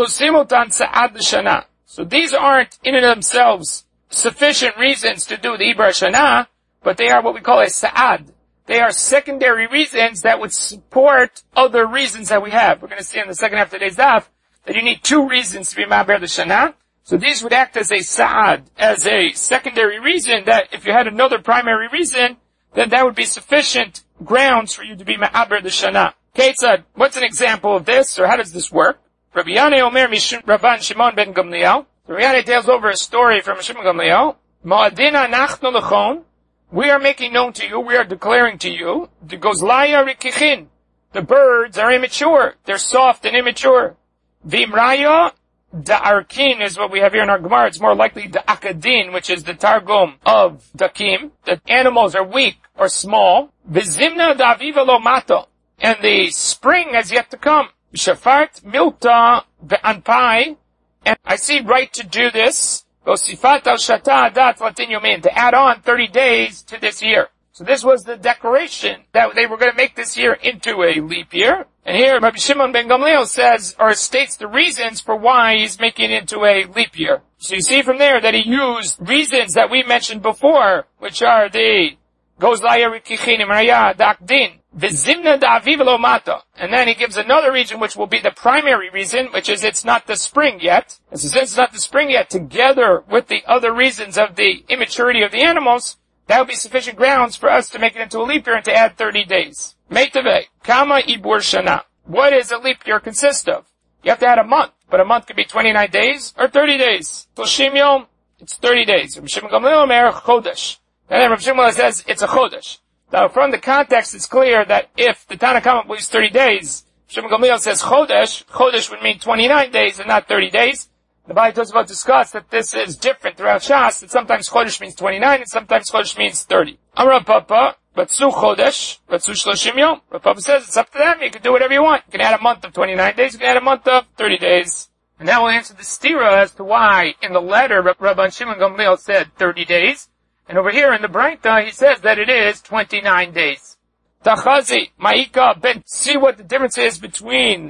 So these aren't in and of themselves sufficient reasons to do the Ibar Shana, but they are what we call a Sa'ad. They are secondary reasons that would support other reasons that we have. We're going to see in the second half of today's daf that you need 2 reasons to be Ma'aber the Shana. So these would act as a sa'ad, as a secondary reason that if you had another primary reason, then that would be sufficient grounds for you to be ma'aber the shana. Ketzad, what's an example of this, or how does this work? Rabbi Yanai Omer Mishum Rabban Shimon ben Gamliel. Rabbi Yanai tells over a story from Shimon Gamliel. Ma'adina nachnu lechon. We are making known to you, we are declaring to you, the gozlaya rikichin. The birds are immature. They're soft and immature. Vimraya Da'arkin is what we have here in our Gemara. It's more likely Da'akadin, which is the Targum of Dakim. The animals are weak or small. Vizimna Da'aviva lo mato. And the spring has yet to come. Shafart Milta Ve'anpai. And I see right to do this. Vosifat al Shata Adat Latin Yomin. To add on 30 days to this year. So this was the declaration that they were going to make this year into a leap year. And here Rabbi Shimon ben Gamliel says, or states the reasons for why he's making it into a leap year. So you see from there that he used reasons that we mentioned before, which are the Gozlaya Rikichinim Raya Dakdin, Vizimna Da'aviv lo Mata. And then he gives another reason which will be the primary reason, which is it's not the spring yet. And so since it's not the spring yet, together with the other reasons of the immaturity of the animals, that would be sufficient grounds for us to make it into a leap year and to add 30 days. Meitave, Kama Ibur Shana. What does a leap year consist of? You have to add a month, but a month could be 29 days or 30 days. Toshim Yom, it's 30 days. Rabbi Shimon Gamliel Omer Chodesh. And then Rabbi Shimon says it's a Chodesh. Now from the context it's clear that if the Tanna Kama believes 30 days, Shimon Gamliel says Chodesh, Chodesh would mean 29 days and not 30 days. The Baalei Tosafot discussed that this is different throughout Shas, that sometimes Chodesh means 29 and sometimes Chodesh means 30. Amar Papa, Batsu Chodesh, Batsu Shloshim Yom. Papa says it's up to them, you can do whatever you want. You can add a month of 29 days, you can add a month of 30 days. And now we'll answer the stira as to why in the letter Rabban Shimon Gamliel said 30 days. And over here in the Braita he says that it is 29 days. Tachazi, Ma'ika, Ben, see what the difference is between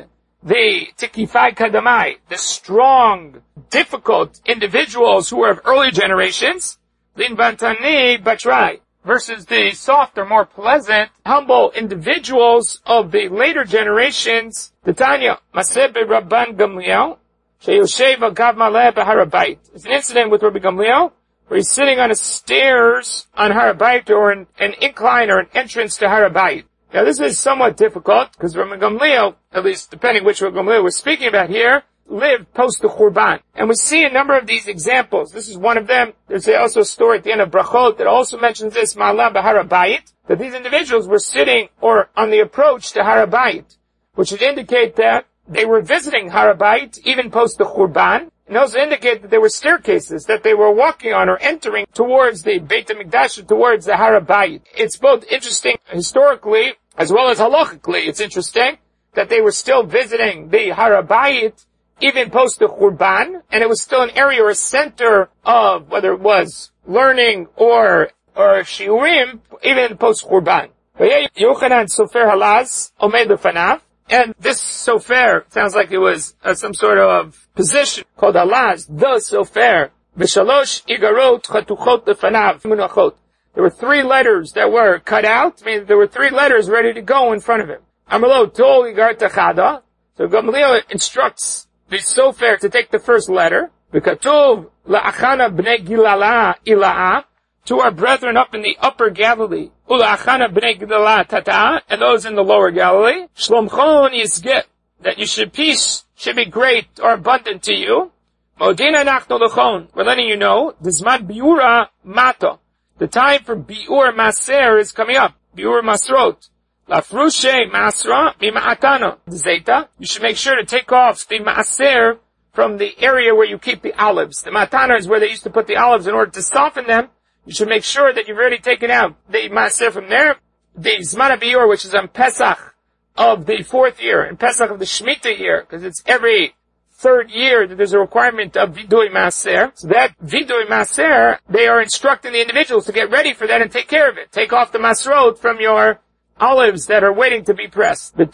the tikifai kadamai, the strong, difficult individuals who are of early generations, linvantani batrai, versus the softer, more pleasant, humble individuals of the later generations. Tanya, Masebe Rabban Gamliel, Sheyoshev Agav Maleh B'Harabayit. It's an incident with Rabbi Gamliel, where he's sitting on a stairs on Harabayit, or an incline or an entrance to Harabayit. Now this is somewhat difficult, because Rabbi Gamliel, at least depending which Rabbi Gamliel we're speaking about here, lived post the Churban. And we see a number of these examples. This is one of them. There's also a story at the end of Brachot that also mentions this, Ma'ala b'Harabayit, that these individuals were sitting or on the approach to Harabayit, which would indicate that they were visiting Harabayit even post the Churban, and also indicate that there were staircases that they were walking on or entering towards the Beit HaMikdash, towards the Harabayit. It's both interesting historically as well as halachically. It's interesting that they were still visiting the Harabayit even post the Churban, and it was still an area or a center of, whether it was learning or shiurim, even post Churban. Yochanan Sofer Halaz Omed Lefanav, and this Sofer sounds like it was some sort of position called Halaz, the Sofer. V'shalosh igarot chatuchot lefanav munachot. There were 3 letters that were cut out. I mean, there were 3 letters ready to go in front of him. Amalo tol igar tachada. So Gamliel instructs the Sofer to take the first letter. V'katuv la'achana b'nei Gilala ila'a, to our brethren up in the upper Galilee. Ula'achana b'nei Gilala tata, and those in the lower Galilee. Shlomchon yizgeh, that peace should be great or abundant to you. Modina nachno lechon, we're letting you know, Dizman biura mato, the time for biur maser is coming up. Biur masrot. Lafrushe masra mima'atana zeta. You should make sure to take off the maaser from the area where you keep the olives. The matana is where they used to put the olives in order to soften them. You should make sure that you've already taken out the maaser from there. The zman biur, which is on Pesach of the 4th year, and Pesach of the Shemitah year, because it's every 3rd year that there's a requirement of vidui maaser. So that vidui maaser, they are instructing the individuals to get ready for that and take care of it. Take off the masrot from your olives that are waiting to be pressed. And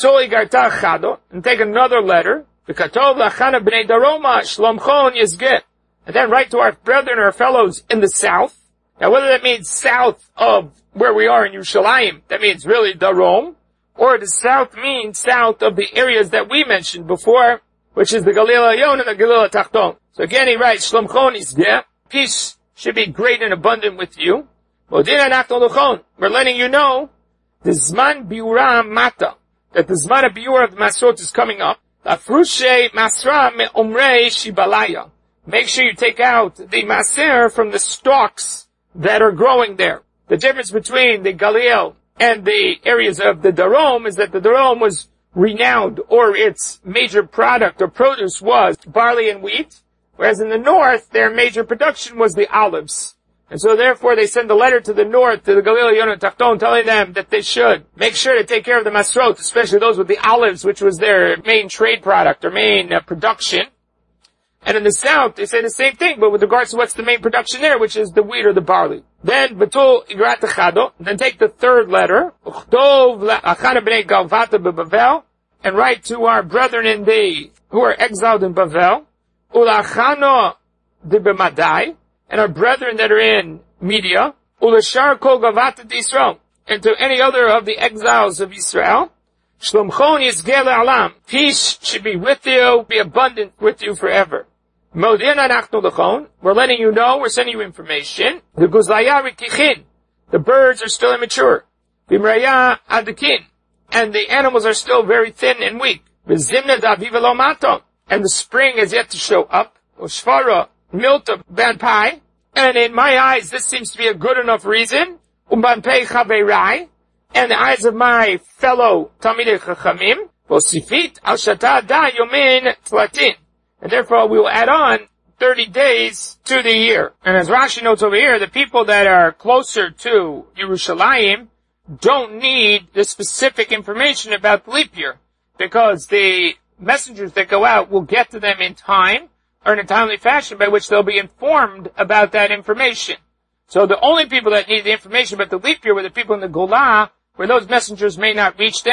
take another letter. And then write to our brethren or fellows in the south. Now whether that means south of where we are in Yerushalayim, that means really Darom, or does south mean south of the areas that we mentioned before, which is the Galil Ayon and the Galil Tachton. So again he writes, Shlomchon Yizgeh, peace should be great and abundant with you. We're letting you know the Zman Biura Mata, that the Zman of Biura of the Masrot is coming up. Lafrushe Masra me Omrei Shibalaya. Make sure you take out the Maser from the stalks that are growing there. The difference between the Galil and the areas of the Darom is that the Darom was renowned, or its major product or produce was barley and wheat, whereas in the north, their major production was the olives. And so therefore they send a letter to the north, to the Galil Ayon and Tachton, telling them that they should make sure to take care of the masrot, especially those with the olives, which was their main trade product or main production. And in the south, they say the same thing, but with regards to what's the main production there, which is the wheat or the barley. Then, Betul Igrat Echado, then take the 3rd letter, Uchtov La'achana B'nei Galvata B'Bavel, and write to our brethren who are exiled in Bavel, Ula'achano D'Bemadai, and our brethren that are in Media, Ulashar Kol Gavata D'Yisrael, and to any other of the exiles of Israel, Shlomchon Yizgeh Le'alam, peace should be with you, be abundant with you forever. Modina Nachnu Lechon, we're letting you know, we're sending you information. The Guzlaya Rikichin, the birds are still immature. Bimraya Adikin, and the animals are still very thin and weak. V'zimna Daviva Lo Mato, and the spring is yet to show up. Ushvara Milta Banpai, and in my eyes this seems to be a good enough reason. Umbanpei Chaverai, and the eyes of my fellow Talmidei Chachamim. Vosifit Al Shata Da Yomin Tlatin. And therefore we will add on 30 days to the year. And as Rashi notes over here, the people that are closer to Yerushalayim don't need the specific information about the leap year, because the messengers that go out will get to them in time, or in a timely fashion, by which they'll be informed about that information. So the only people that need the information about the leap year were the people in the Golah, where those messengers may not reach them,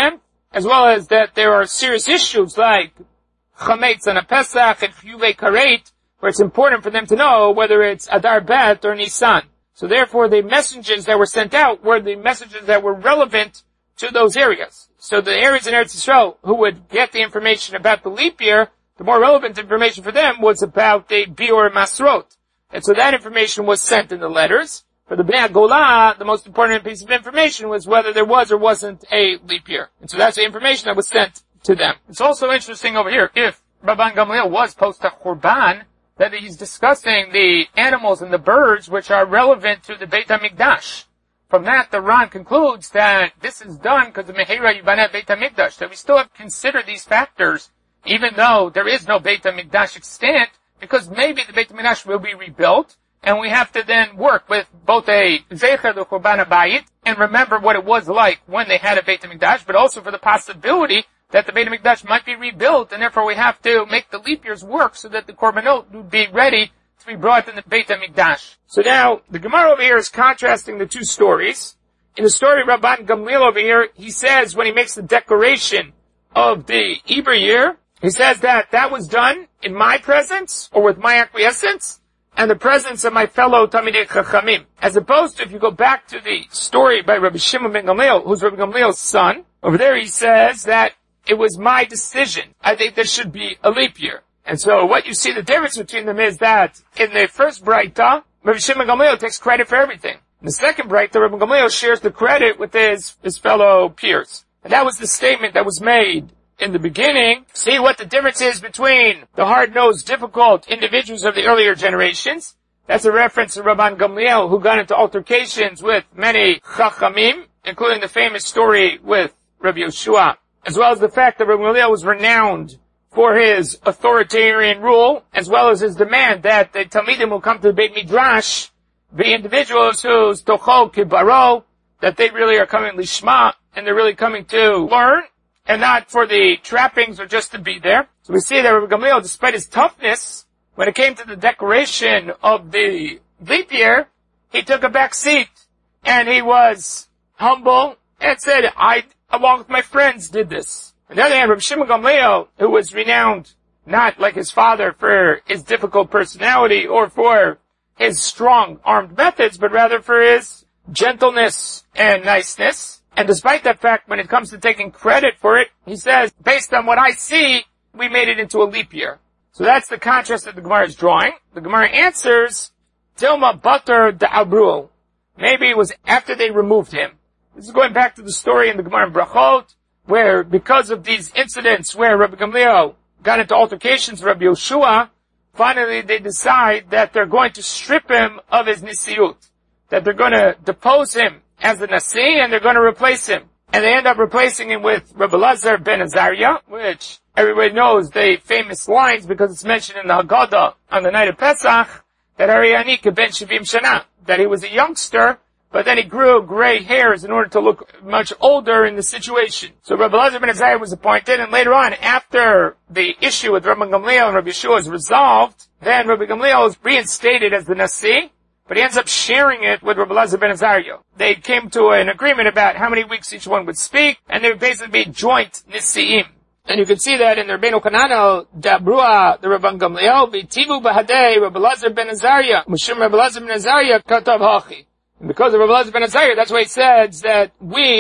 as well as that there are serious issues like Chametz on a Pesach and Chiyuvei Karet, where it's important for them to know whether it's Adar Bet or Nisan. So therefore, the messages that were sent out were the messages that were relevant to those areas. So the areas in Eretz Yisrael who would get the information about the leap year, the more relevant information for them was about the Biur Masrot. And so that information was sent in the letters. For the Bnei Gola, the most important piece of information was whether there was or wasn't a leap year. And so that's the information that was sent to them. It's also interesting over here, if Rabban Gamliel was post-Churban, that he's discussing the animals and the birds which are relevant to the Beit HaMikdash. From that, the Ran concludes that this is done because of Mehera Yibaneh Beit HaMikdash, that we still have to consider these factors, even though there is no Beit HaMikdash extant, because maybe the Beit HaMikdash will be rebuilt, and we have to then work with both a Zecher the Churban HaBayit, and remember what it was like when they had a Beit HaMikdash, but also for the possibility that the Beit HaMikdash might be rebuilt, and therefore we have to make the leap years work so that the Korbanot would be ready to be brought in the Beit HaMikdash. So now, the Gemara over here is contrasting the two stories. In the story of Rabban Gamliel over here, he says when he makes the declaration of the Eber year, he says that that was done in my presence, or with my acquiescence, and the presence of my fellow Talmidei Chachamim. As opposed to, if you go back to the story by Rabbi Shimon ben Gamliel, who's Rabbi Gamliel's son, over there he says that it was my decision. I think there should be a leap year. And so what you see the difference between them is that in the first Braita, Rabbi Shimon ben Gamliel takes credit for everything. In the second Braita, Rabbi Gamliel shares the credit with his fellow peers. And that was the statement that was made in the beginning. See what the difference is between the hard-nosed, difficult individuals of the earlier generations. That's a reference to Rabban Gamliel, who got into altercations with many Chachamim, including the famous story with Rabbi Yoshua, as well as the fact that Rabban Gamliel was renowned for his authoritarian rule, as well as his demand that the Talmidim will come to the Beit Midrash, the individuals whose tocho kibaro, that they really are coming lishma, and they're really coming to learn, and not for the trappings or just to be there. So we see that Rabbi Gamliel, despite his toughness, when it came to the declaration of the leap year, he took a back seat, and he was humble, and said, I, along with my friends, did this. On the other hand, Rabbi Shimon Gamliel, who was renowned not like his father for his difficult personality or for his strong armed methods, but rather for his gentleness and niceness. And despite that fact, when it comes to taking credit for it, he says, based on what I see, we made it into a leap year. So that's the contrast that the Gemara is drawing. The Gemara answers, Dilma Batar Da'abrul. Maybe it was after they removed him. This is going back to the story in the Gemara in Brachot, where because of these incidents where Rabbi Gamliel got into altercations with Rabbi Yoshua, finally they decide that they're going to strip him of his Nisiut, that they're going to depose him as the Nasi, and they're going to replace him. And they end up replacing him with Rabbi Lazar ben Azariah, which everybody knows the famous lines because it's mentioned in the Haggadah on the night of Pesach, that Ariani ben Shivim Shana, that he was a youngster, but then he grew gray hairs in order to look much older in the situation. So Rabbi Lazar ben Azariah was appointed, and later on, after the issue with Rabbi Gamliel and Rabbi Yeshua is resolved, then Rabbi Gamliel is reinstated as the Nasi, but he ends up sharing it with Rabbi Lazar ben Azariah. They came to an agreement about how many weeks each one would speak, and they would basically be joint Nisi'im. And you can see that in the Rabbeinu Kanano, Dabrua, the Rabban Gamliel, V'tivu b'hadei, Rabbi Lazar ben Azariah, Mishum Rabbi Lazar ben Azariah, Katav Hachi. And because of Rabbi Lazar ben Azariah, that's why he says that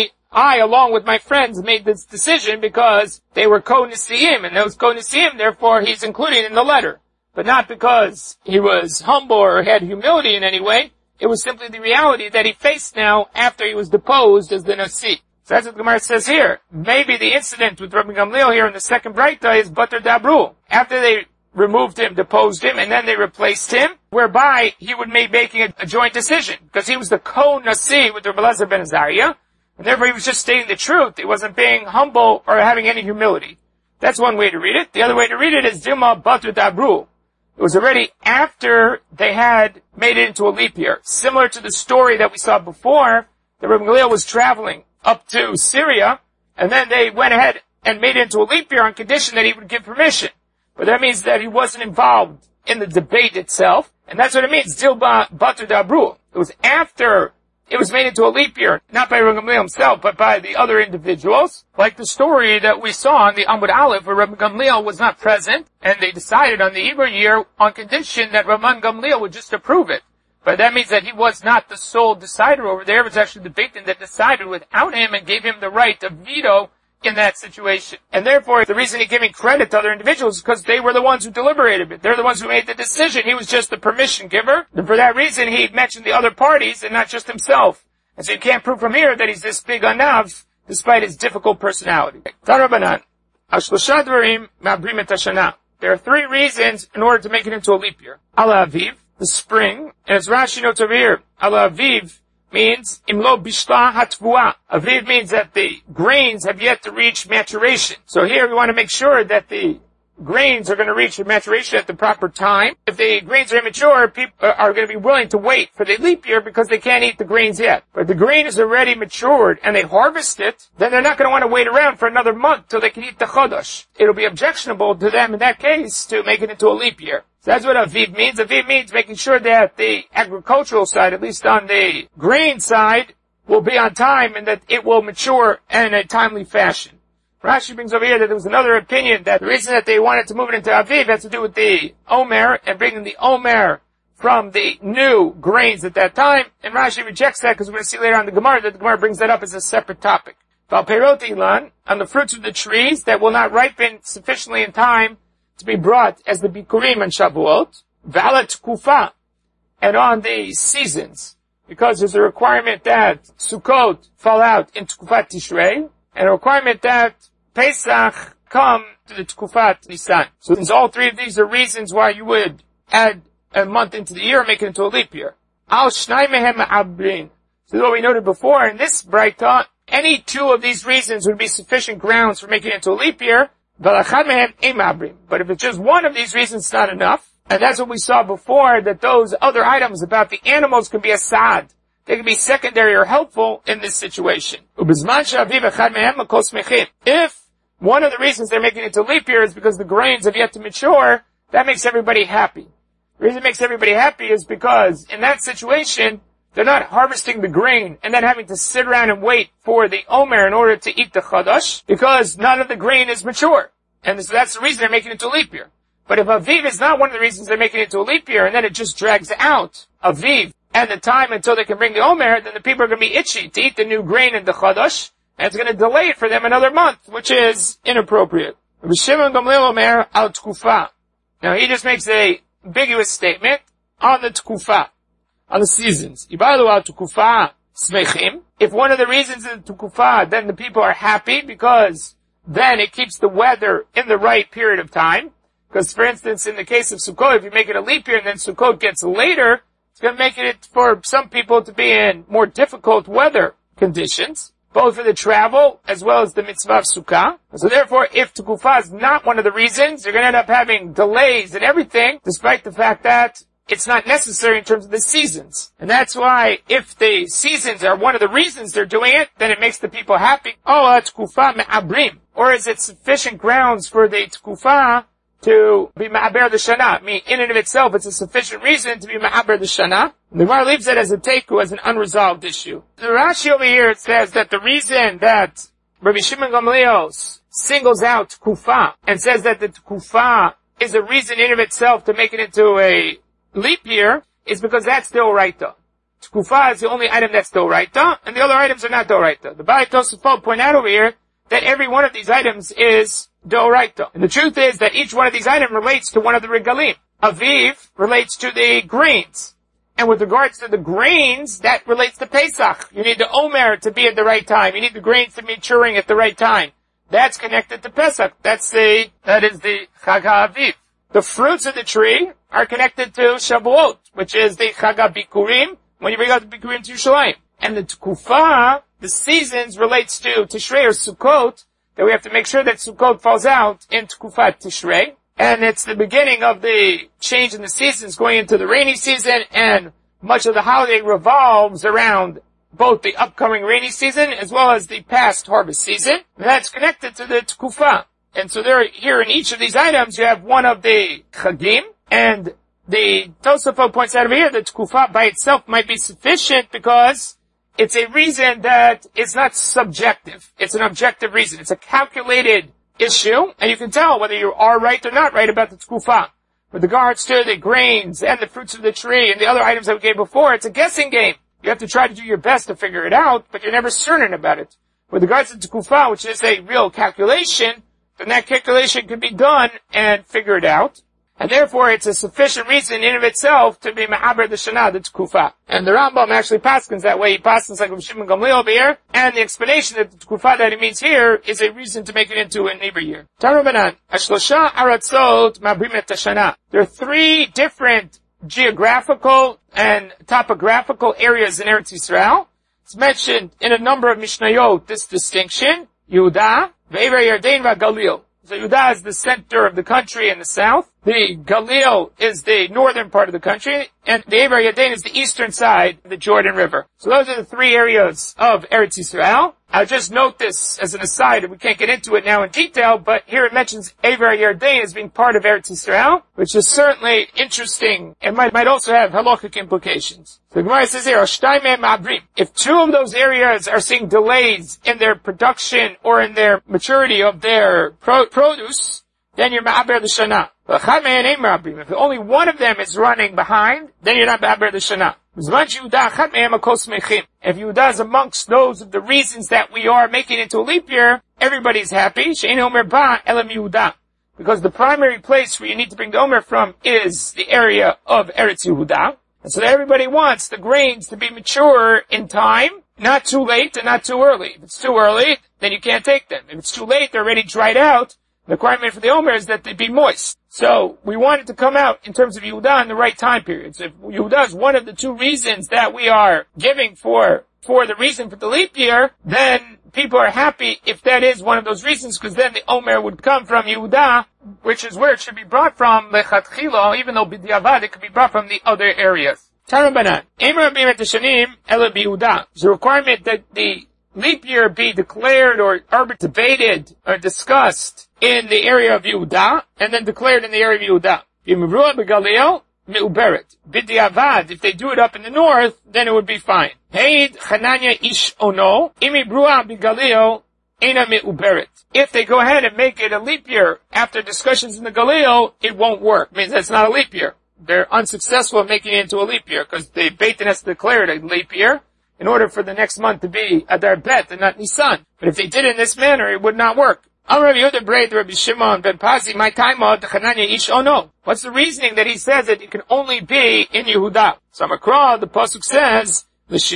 I, along with my friends, made this decision because they were co-Nisi'im, and those co-Nisi'im, therefore he's included in the letter. But not because he was humble or had humility in any way. It was simply the reality that he faced now after he was deposed as the Nasi. So that's what the Gemara says here. Maybe the incident with Rabbi Gamliel here in the second Braita is Batar Dabru. After they removed him, deposed him, and then they replaced him, whereby he would be making a joint decision. Because he was the co-Nasi with Rabbi Lazar ben Azariah, and therefore he was just stating the truth. He wasn't being humble or having any humility. That's one way to read it. The other way to read it is Dilma Batar Dabru. It was already after they had made it into a leap year. Similar to the story that we saw before, that Rabbi Gamliel was traveling up to Syria, and then they went ahead and made it into a leap year on condition that he would give permission. But that means that he wasn't involved in the debate itself, and that's what it means, Dilba Batar Dabru. It was after it was made into a leap year, not by Rabbi Gamliel himself, but by the other individuals. Like the story that we saw in the Amud Aleph, where Rabbi Gamliel was not present, and they decided on the Ibra year on condition that Rabban Gamliel would just approve it. But that means that he was not the sole decider over there. It was actually the Beit Din that decided without him and gave him the right of veto in that situation. And therefore, the reason he's giving credit to other individuals is because they were the ones who deliberated it. They're the ones who made the decision. He was just the permission giver. And for that reason, he mentioned the other parties and not just himself. And so you can't prove from here that he's this big anav, despite his difficult personality. Tarabanan. Ashlosha dvarim ma'abrim et hashana. There are 3 reasons in order to make it into a leap year. Ala Aviv, the spring, and as Rashi notes over here, Ala Aviv means imlo bishla hatvua. Aviv means that the grains have yet to reach maturation. So here we want to make sure that the grains are going to reach maturation at the proper time. If the grains are immature, people are going to be willing to wait for the leap year because they can't eat the grains yet. But if the grain is already matured and they harvest it, then they're not going to want to wait around for another month till they can eat the chodesh. It'll be objectionable to them in that case to make it into a leap year. So that's what Aviv means. Aviv means making sure that the agricultural side, at least on the grain side, will be on time and that it will mature in a timely fashion. Rashi brings over here that there was another opinion that the reason that they wanted to move it into Aviv has to do with the Omer and bringing the Omer from the new grains at that time. And Rashi rejects that because we're going to see later on the Gemara that the Gemara brings that up as a separate topic. Val Perot Ilan, on the fruits of the trees that will not ripen sufficiently in time to be brought as the Bikurim and Shavuot, Valat Kufa, and on the seasons, because there's a requirement that Sukkot fall out in Tkufat Tishrei, and a requirement that Pesach come to the Tkufat Nisan. So since all 3 of these are reasons why you would add a month into the year and make it into a leap year. Al Shnai Mehem Abrin. So this is what we noted before. In this Braita, any 2 of these reasons would be sufficient grounds for making it into a leap year. But if it's just one of these reasons, it's not enough. And that's what we saw before, that those other items about the animals can be a sad. They can be secondary or helpful in this situation. If one of the reasons they're making it to leap year is because the grains have yet to mature, that makes everybody happy. The reason it makes everybody happy is because in that situation, they're not harvesting the grain and then having to sit around and wait for the Omer in order to eat the Chadash, because none of the grain is mature. And so that's the reason they're making it to a leap year. But if Aviv is not one of the reasons they're making it to a leap year, and then it just drags out Aviv and the time until they can bring the Omer, then the people are going to be itchy to eat the new grain in the Chadash, and it's going to delay it for them another month, which is inappropriate. Rabbi Shimon Gamliel Omer al Tkufa. Now he just makes a ambiguous statement on the Tkufa, on the seasons. Ibalu al Tkufa smechim. If one of the reasons is the Tkufa, then the people are happy because then it keeps the weather in the right period of time. Because, for instance, in the case of Sukkot, if you make it a leap year and then Sukkot gets later, it's going to make it for some people to be in more difficult weather conditions, both for the travel as well as the mitzvah of Sukkah. So therefore, if Tukufah is not one of the reasons, you're going to end up having delays and everything, despite the fact that it's not necessary in terms of the seasons. And that's why if the seasons are one of the reasons they're doing it, then it makes the people happy. Oh, Tukufah me'abrim. Or is it sufficient grounds for the Tukufah to be ma'aber the shana? I mean, in and of itself, it's a sufficient reason to be ma'aber the shana. The Gemara leaves it as a teku, as an unresolved issue. The Rashi over here says that the reason that Rabbi Shimon Gamliel singles out kufa and says that the kufa is a reason in and of itself to make it into a leap year is because that's the oraita. Kufa is the only item that's the oraita, and the other items are not the oraita. The Baalei Tosafot point out over here that every one of these items is D'oraita. And the truth is that each one of these items relates to one of the regalim. Aviv relates to the grains. And with regards to the grains, that relates to Pesach. You need the Omer to be at the right time. You need the grains to be maturing at the right time. That's connected to Pesach. That is the Chag HaAviv. The fruits of the tree are connected to Shavuot, which is the Chag HaBikurim, when you bring out the Bikurim to Yerushalayim. And the Tkufa, the seasons, relates to Tishrei or Sukkot, that we have to make sure that Sukkot falls out in Tkufat Tishrei. And it's the beginning of the change in the seasons going into the rainy season, and much of the holiday revolves around both the upcoming rainy season as well as the past harvest season. And that's connected to the Tkufa. And so here in each of these items you have one of the Chagim, and the Tosafot points out over here that Tkufa by itself might be sufficient because it's a reason that it's not subjective. It's an objective reason. It's a calculated issue, and you can tell whether you are right or not right about the tkufa. With regards to the grains and the fruits of the tree and the other items that we gave before, it's a guessing game. You have to try to do your best to figure it out, but you're never certain about it. With regards to tkufa, which is a real calculation, then that calculation can be done and figured out. And therefore, it's a sufficient reason in and of itself to be me'aber the shana, the tkufa. And the Rambam actually paskins that way. He paskins like Shimon Gamliel over here. And the explanation that the tkufa that he means here is a reason to make it into an Iber year. Tanu Banan, Ashlosha Aratzot Ma'abrim et Shana. There are 3 different geographical and topographical areas in Eretz Yisrael. It's mentioned in a number of Mishnayot, this distinction. Yehuda, Ve'ever Yarden VaGalil. So Yehuda is the center of the country in the south. The Galil is the northern part of the country. And the Eber Yarden is the eastern side of the Jordan River. So those are the 3 areas of Eretz Yisrael. I'll just note this as an aside, and we can't get into it now in detail, but here it mentions Eber Yarden as being part of Eretz Yisrael, which is certainly interesting and might also have halachic implications. So the Gemara says here, if 2 of those areas are seeing delays in their production or in their maturity of their produce, then you're ma'aber the shana. If only one of them is running behind, then you're not ma'aber the shana. If Yehuda is amongst those of the reasons that we are making into a leap year, everybody's happy. Because the primary place where you need to bring the Omer from is the area of Eretz Yehuda. And so everybody wants the grains to be mature in time, not too late and not too early. If it's too early, then you can't take them. If it's too late, they're already dried out. The requirement for the Omer is that they be moist. So we want it to come out in terms of Yehuda in the right time period. So if Yehuda is one of the 2 reasons that we are giving for the reason for the leap year, then people are happy if that is one of those reasons, because then the Omer would come from Yehuda, which is where it should be brought from, lechatchila, even though b'diavad it could be brought from the other areas. Tarabanan, Emer Rabim et Hashanim, ele b'Yehuda. It's a requirement that the leap year be declared or debated or discussed in the area of Yehuda, and then declared in the area of Yehuda. If they do it up in the north, then it would be fine. If they go ahead and make it a leap year after discussions in the Galil, it won't work. It means that's not a leap year. They're unsuccessful in making it into a leap year, because the Beit Din has to declare it a leap year in order for the next month to be Adar Bet and not Nisan. But if they did it in this manner, it would not work. What's the reasoning that he says that it can only be in Yehuda? Samakra, the pasuk says, that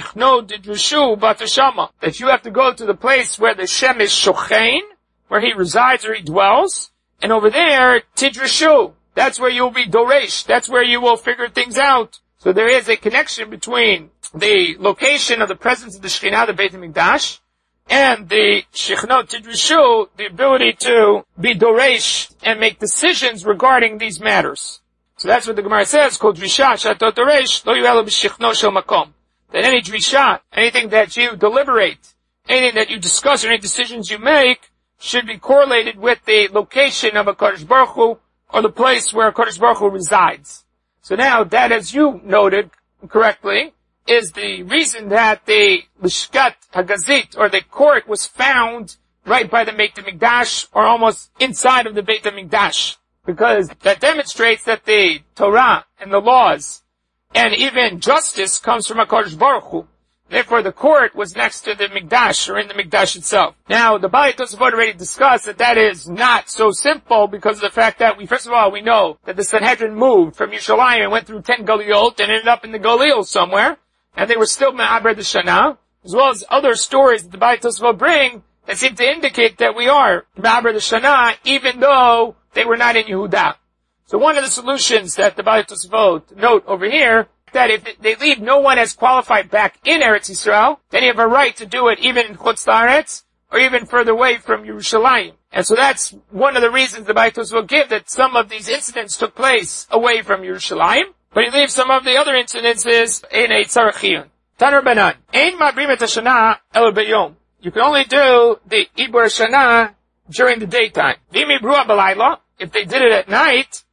you have to go to the place where the Shem is shochein, where he resides or he dwells, and over there, tidrashu. That's where you'll be doresh. That's where you will figure things out. So there is a connection between the location of the presence of the Shekhinah, the Beit HaMikdash, and the Shechnot Tidrishu, the ability to be doresh and make decisions regarding these matters. So that's what the Gemara says, called Drisha, Shatot Doresh, Lo Yu'elu B'Shechno Shel Makom. That any Drisha, anything that you deliberate, anything that you discuss, or any decisions you make, should be correlated with the location of a Kodesh Baruch Hu, or the place where a Kodesh Baruch Hu resides. So now, that, as you noted correctly, is the reason that the Lishkat Hagazit, or the court, was found right by the Beit HaMikdash, or almost inside of the Beit HaMikdash. Because that demonstrates that the Torah and the laws, and even justice, comes from HaKadosh Baruch Hu. Therefore, the court was next to the Mikdash, or in the Mikdash itself. Now, the Baalei Tosafot already discussed that that is not so simple, because of the fact that first of all, we know that the Sanhedrin moved from Yerushalayim and went through 10 Galilot and ended up in the Galil somewhere, and they were still Me'aber the Shana, as well as other stories that the Baalei Tosafot bring that seem to indicate that we are Me'aber the Shana, even though they were not in Yehuda. So one of the solutions that the Baalei Tosafot note over here, that if they leave no one as qualified back in Eretz Yisrael, then you have a right to do it even in Chutz La'aretz, or even further away from Yerushalayim. And so that's one of the reasons the Baalei Tosafot give, that some of these incidents took place away from Yerushalayim, but he leaves some of the other incidences in a Tzarech Chiyun. Taner Banan, Ein ma'abrim et hashana el b'yom. You can only do the Ibur Shana during the daytime. V'im ibruah b'layla, if they did it at night,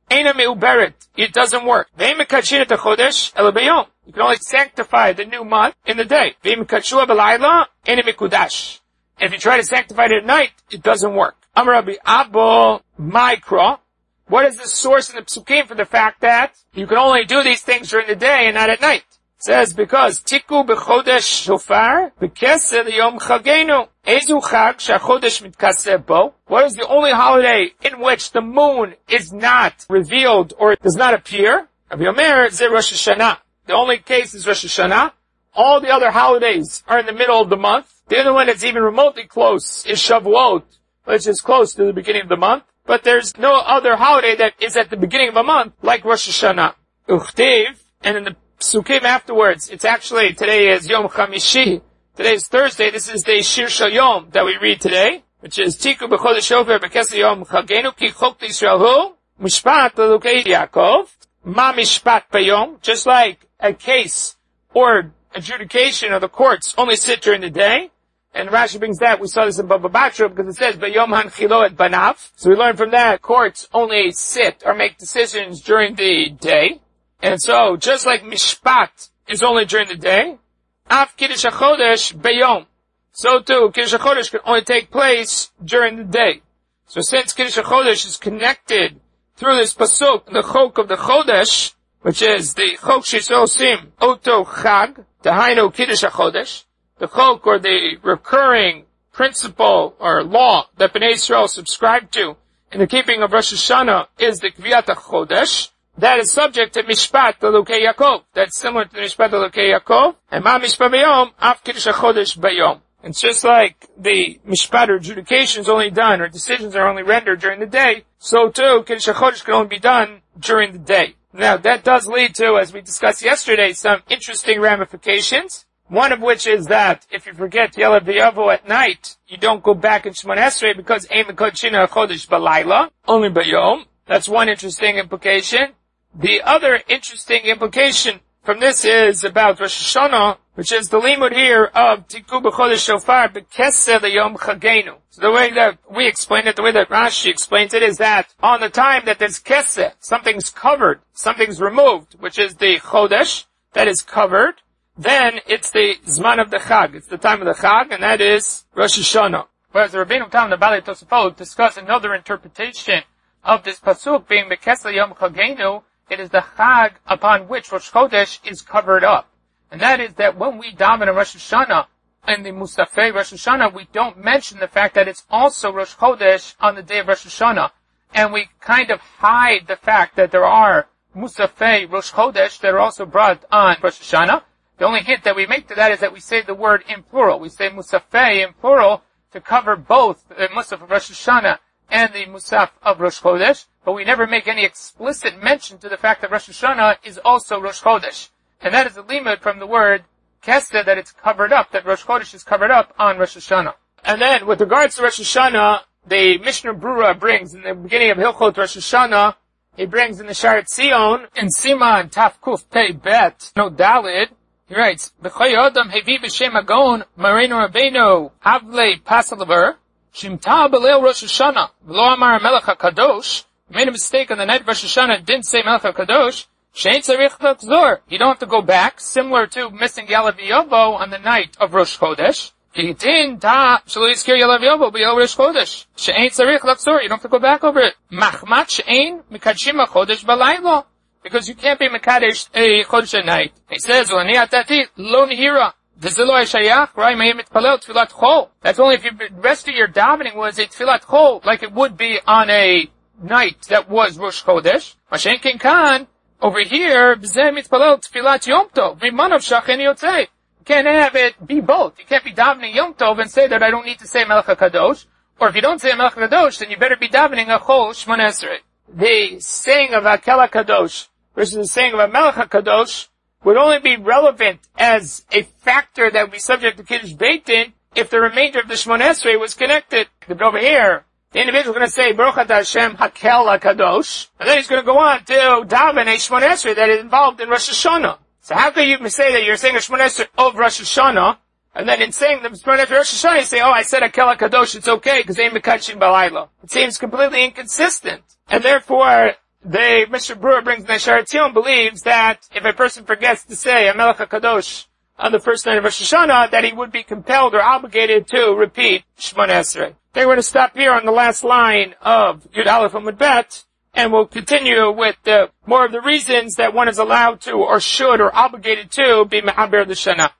Eina me'uberet. It doesn't work. Ve'im mekadshina techodesh ela b'yom. You can only sanctify the new month in the day. Ve'im mekadshua b'layla, eina mekudash. If you try to sanctify it at night, it doesn't work. Amar Rabbi Abba Mikra. What is the source in the Psukim for the fact that you can only do these things during the day and not at night? It says, because Tiku b'chodesh shofar b'keseh liyom chagenu. Ezu chag shachodesh mitkaseh bo. What is the only holiday in which the moon is not revealed or does not appear? Rabbi Omer ze Rosh Hashanah. The only case is Rosh Hashanah. All the other holidays are in the middle of the month. The only one that's even remotely close is Shavuot, which is close to the beginning of the month. But there's no other holiday that is at the beginning of a month like Rosh Hashanah. Uchtiv, and in the Psukim afterwards, it's actually, today is Yom Chamishi. Today is Thursday. This is the Shir Shal Yom that we read today, which is Tiku b'chodesh shofar b'keseh yom chagenu ki chok Yisrael hu mishpat l'elukei Yaakov ma mishpat b'yom. Just like a case or adjudication of the courts only sit during the day. And Rashi brings that, we saw this in Baba Batra, because it says, B'yom hanchilo et banav. So we learn from that, courts only sit or make decisions during the day. And so, just like Mishpat is only during the day, Af Kiddush HaChodesh B'yom. So too, Kiddush HaChodesh can only take place during the day. So since Kiddush HaChodesh is connected through this pasuk, the Chok of the Chodesh, which is the Chok Shisosim Oto Chag, Tahainu Kiddush HaChodesh, the chok, or the recurring principle or law that Bnei Yisrael subscribe to in the keeping of Rosh Hashanah is the Kviyat HaChodesh. That is subject to Mishpat L'Elukei Yaakov. That's similar to Mishpat L'Elukei Yaakov. And Ma Mishpat B'yom, Af Kiddush HaChodesh B'yom. It's just like the Mishpat or adjudication is only done, or decisions are only rendered during the day, so too, Kiddush HaChodesh can only be done during the day. Now, that does lead to, as we discussed yesterday, some interesting ramifications. One of which is that if you forget Yelav V'Yavo at night, you don't go back in Shemon Esrei because Ein L'Kodshina HaChodesh B'Layla, only B'Yom. That's one interesting implication. The other interesting implication from this is about Rosh Hashanah, which is the limud here of Tiku B'Chodesh Shofar B'Keseh L'Yom Chagenu. So the way that we explain it, the way that Rashi explains it, is that on the time that there's Keseh, something's covered, something's removed, which is the Chodesh that is covered, then it's the Zman of the Chag. It's the time of the Chag, and that is Rosh Hashanah. Whereas the Rabbeinu Tam and the Balei Tosafot discuss another interpretation of this pasuk being B'Keseh Yom Chagenu. It is the Chag upon which Rosh Chodesh is covered up. And that is that when we daven in Rosh Hashanah, in the Musafei Rosh Hashanah, we don't mention the fact that it's also Rosh Chodesh on the day of Rosh Hashanah. And we kind of hide the fact that there are Musafei Rosh Chodesh that are also brought on Rosh Hashanah. The only hint that we make to that is that we say the word in plural. We say Musafei in plural to cover both the Musaf of Rosh Hashanah and the Musaf of Rosh Chodesh, but we never make any explicit mention to the fact that Rosh Hashanah is also Rosh Chodesh. And that is a limud from the word Keseh, that it's covered up, that Rosh Chodesh is covered up on Rosh Hashanah. And then, with regards to Rosh Hashanah, the Mishnah Brura brings, in the beginning of Hilchot Rosh Hashanah, he brings in the Sha'ar Tzion, in Siman Taf Kuf Pei Bet, no Dalid, he writes, B'choy Odom Hevi B'Shem Agon, Marino Rabbeinu, Havle Pasalaver, Shimta B'Leil Rosh Hashanah, V'lo Amar Melech HaKadosh, made a mistake on the night of Rosh Hashanah, didn't say Melech HaKadosh, Shein Tzarich L'Chzor. You don't have to go back, similar to missing Yelav V'Yovo on the night of Rosh Chodesh. Kitin Ta Shelo Yizkir Yelav V'Yovo B'Yel Rosh Chodesh. Shein Tzarich L'Chzor. You don't have to go back over it. Machmat Shein Mikadshim HaChodesh B'Laylo. Because you can't be Mekadesh a Chodesh at night. He says, L'ani Atati Lo Nihira. That's only if the rest of your davening was a tfilat chol, like it would be on a night that was Rosh Chodesh. Mashenkin Khan, over here, you can't have it be both. You can't be davening Yom Tov and say that I don't need to say Melech HaKadosh. Or if you don't say Melech HaKadosh, then you better be davening a Chol Shmon Esrei. The saying of Hakel HaKadosh versus the saying of a Melech HaKadosh would only be relevant as a factor that would be subject to Kiddush Beit Din if the remainder of the Shmon Esrei was connected. But over here, the individual is going to say, Baruch Atah Hashem Hakel HaKadosh, and then he's going to go on to daven a Shmon Esrei that is involved in Rosh Hashanah. So how can you say that you're saying a Shmon Esrei of Rosh Hashanah, and then in saying the Shmon Esrei Rosh Hashanah, you say, I said Hakel HaKadosh, it's okay, because Ein Mekadshim B'Layla. It seems completely inconsistent. And therefore, the Mishnah Berurah brings in Shaar HaTziyun believes that if a person forgets to say HaMelech HaKadosh on the first night of Rosh Hashanah, that he would be compelled or obligated to repeat Shemona Esrei. We're going to stop here on the last line of Yud Aleph Amud Bet, and we'll continue with more of the reasons that one is allowed to or should or obligated to be Me'aber L'Shana.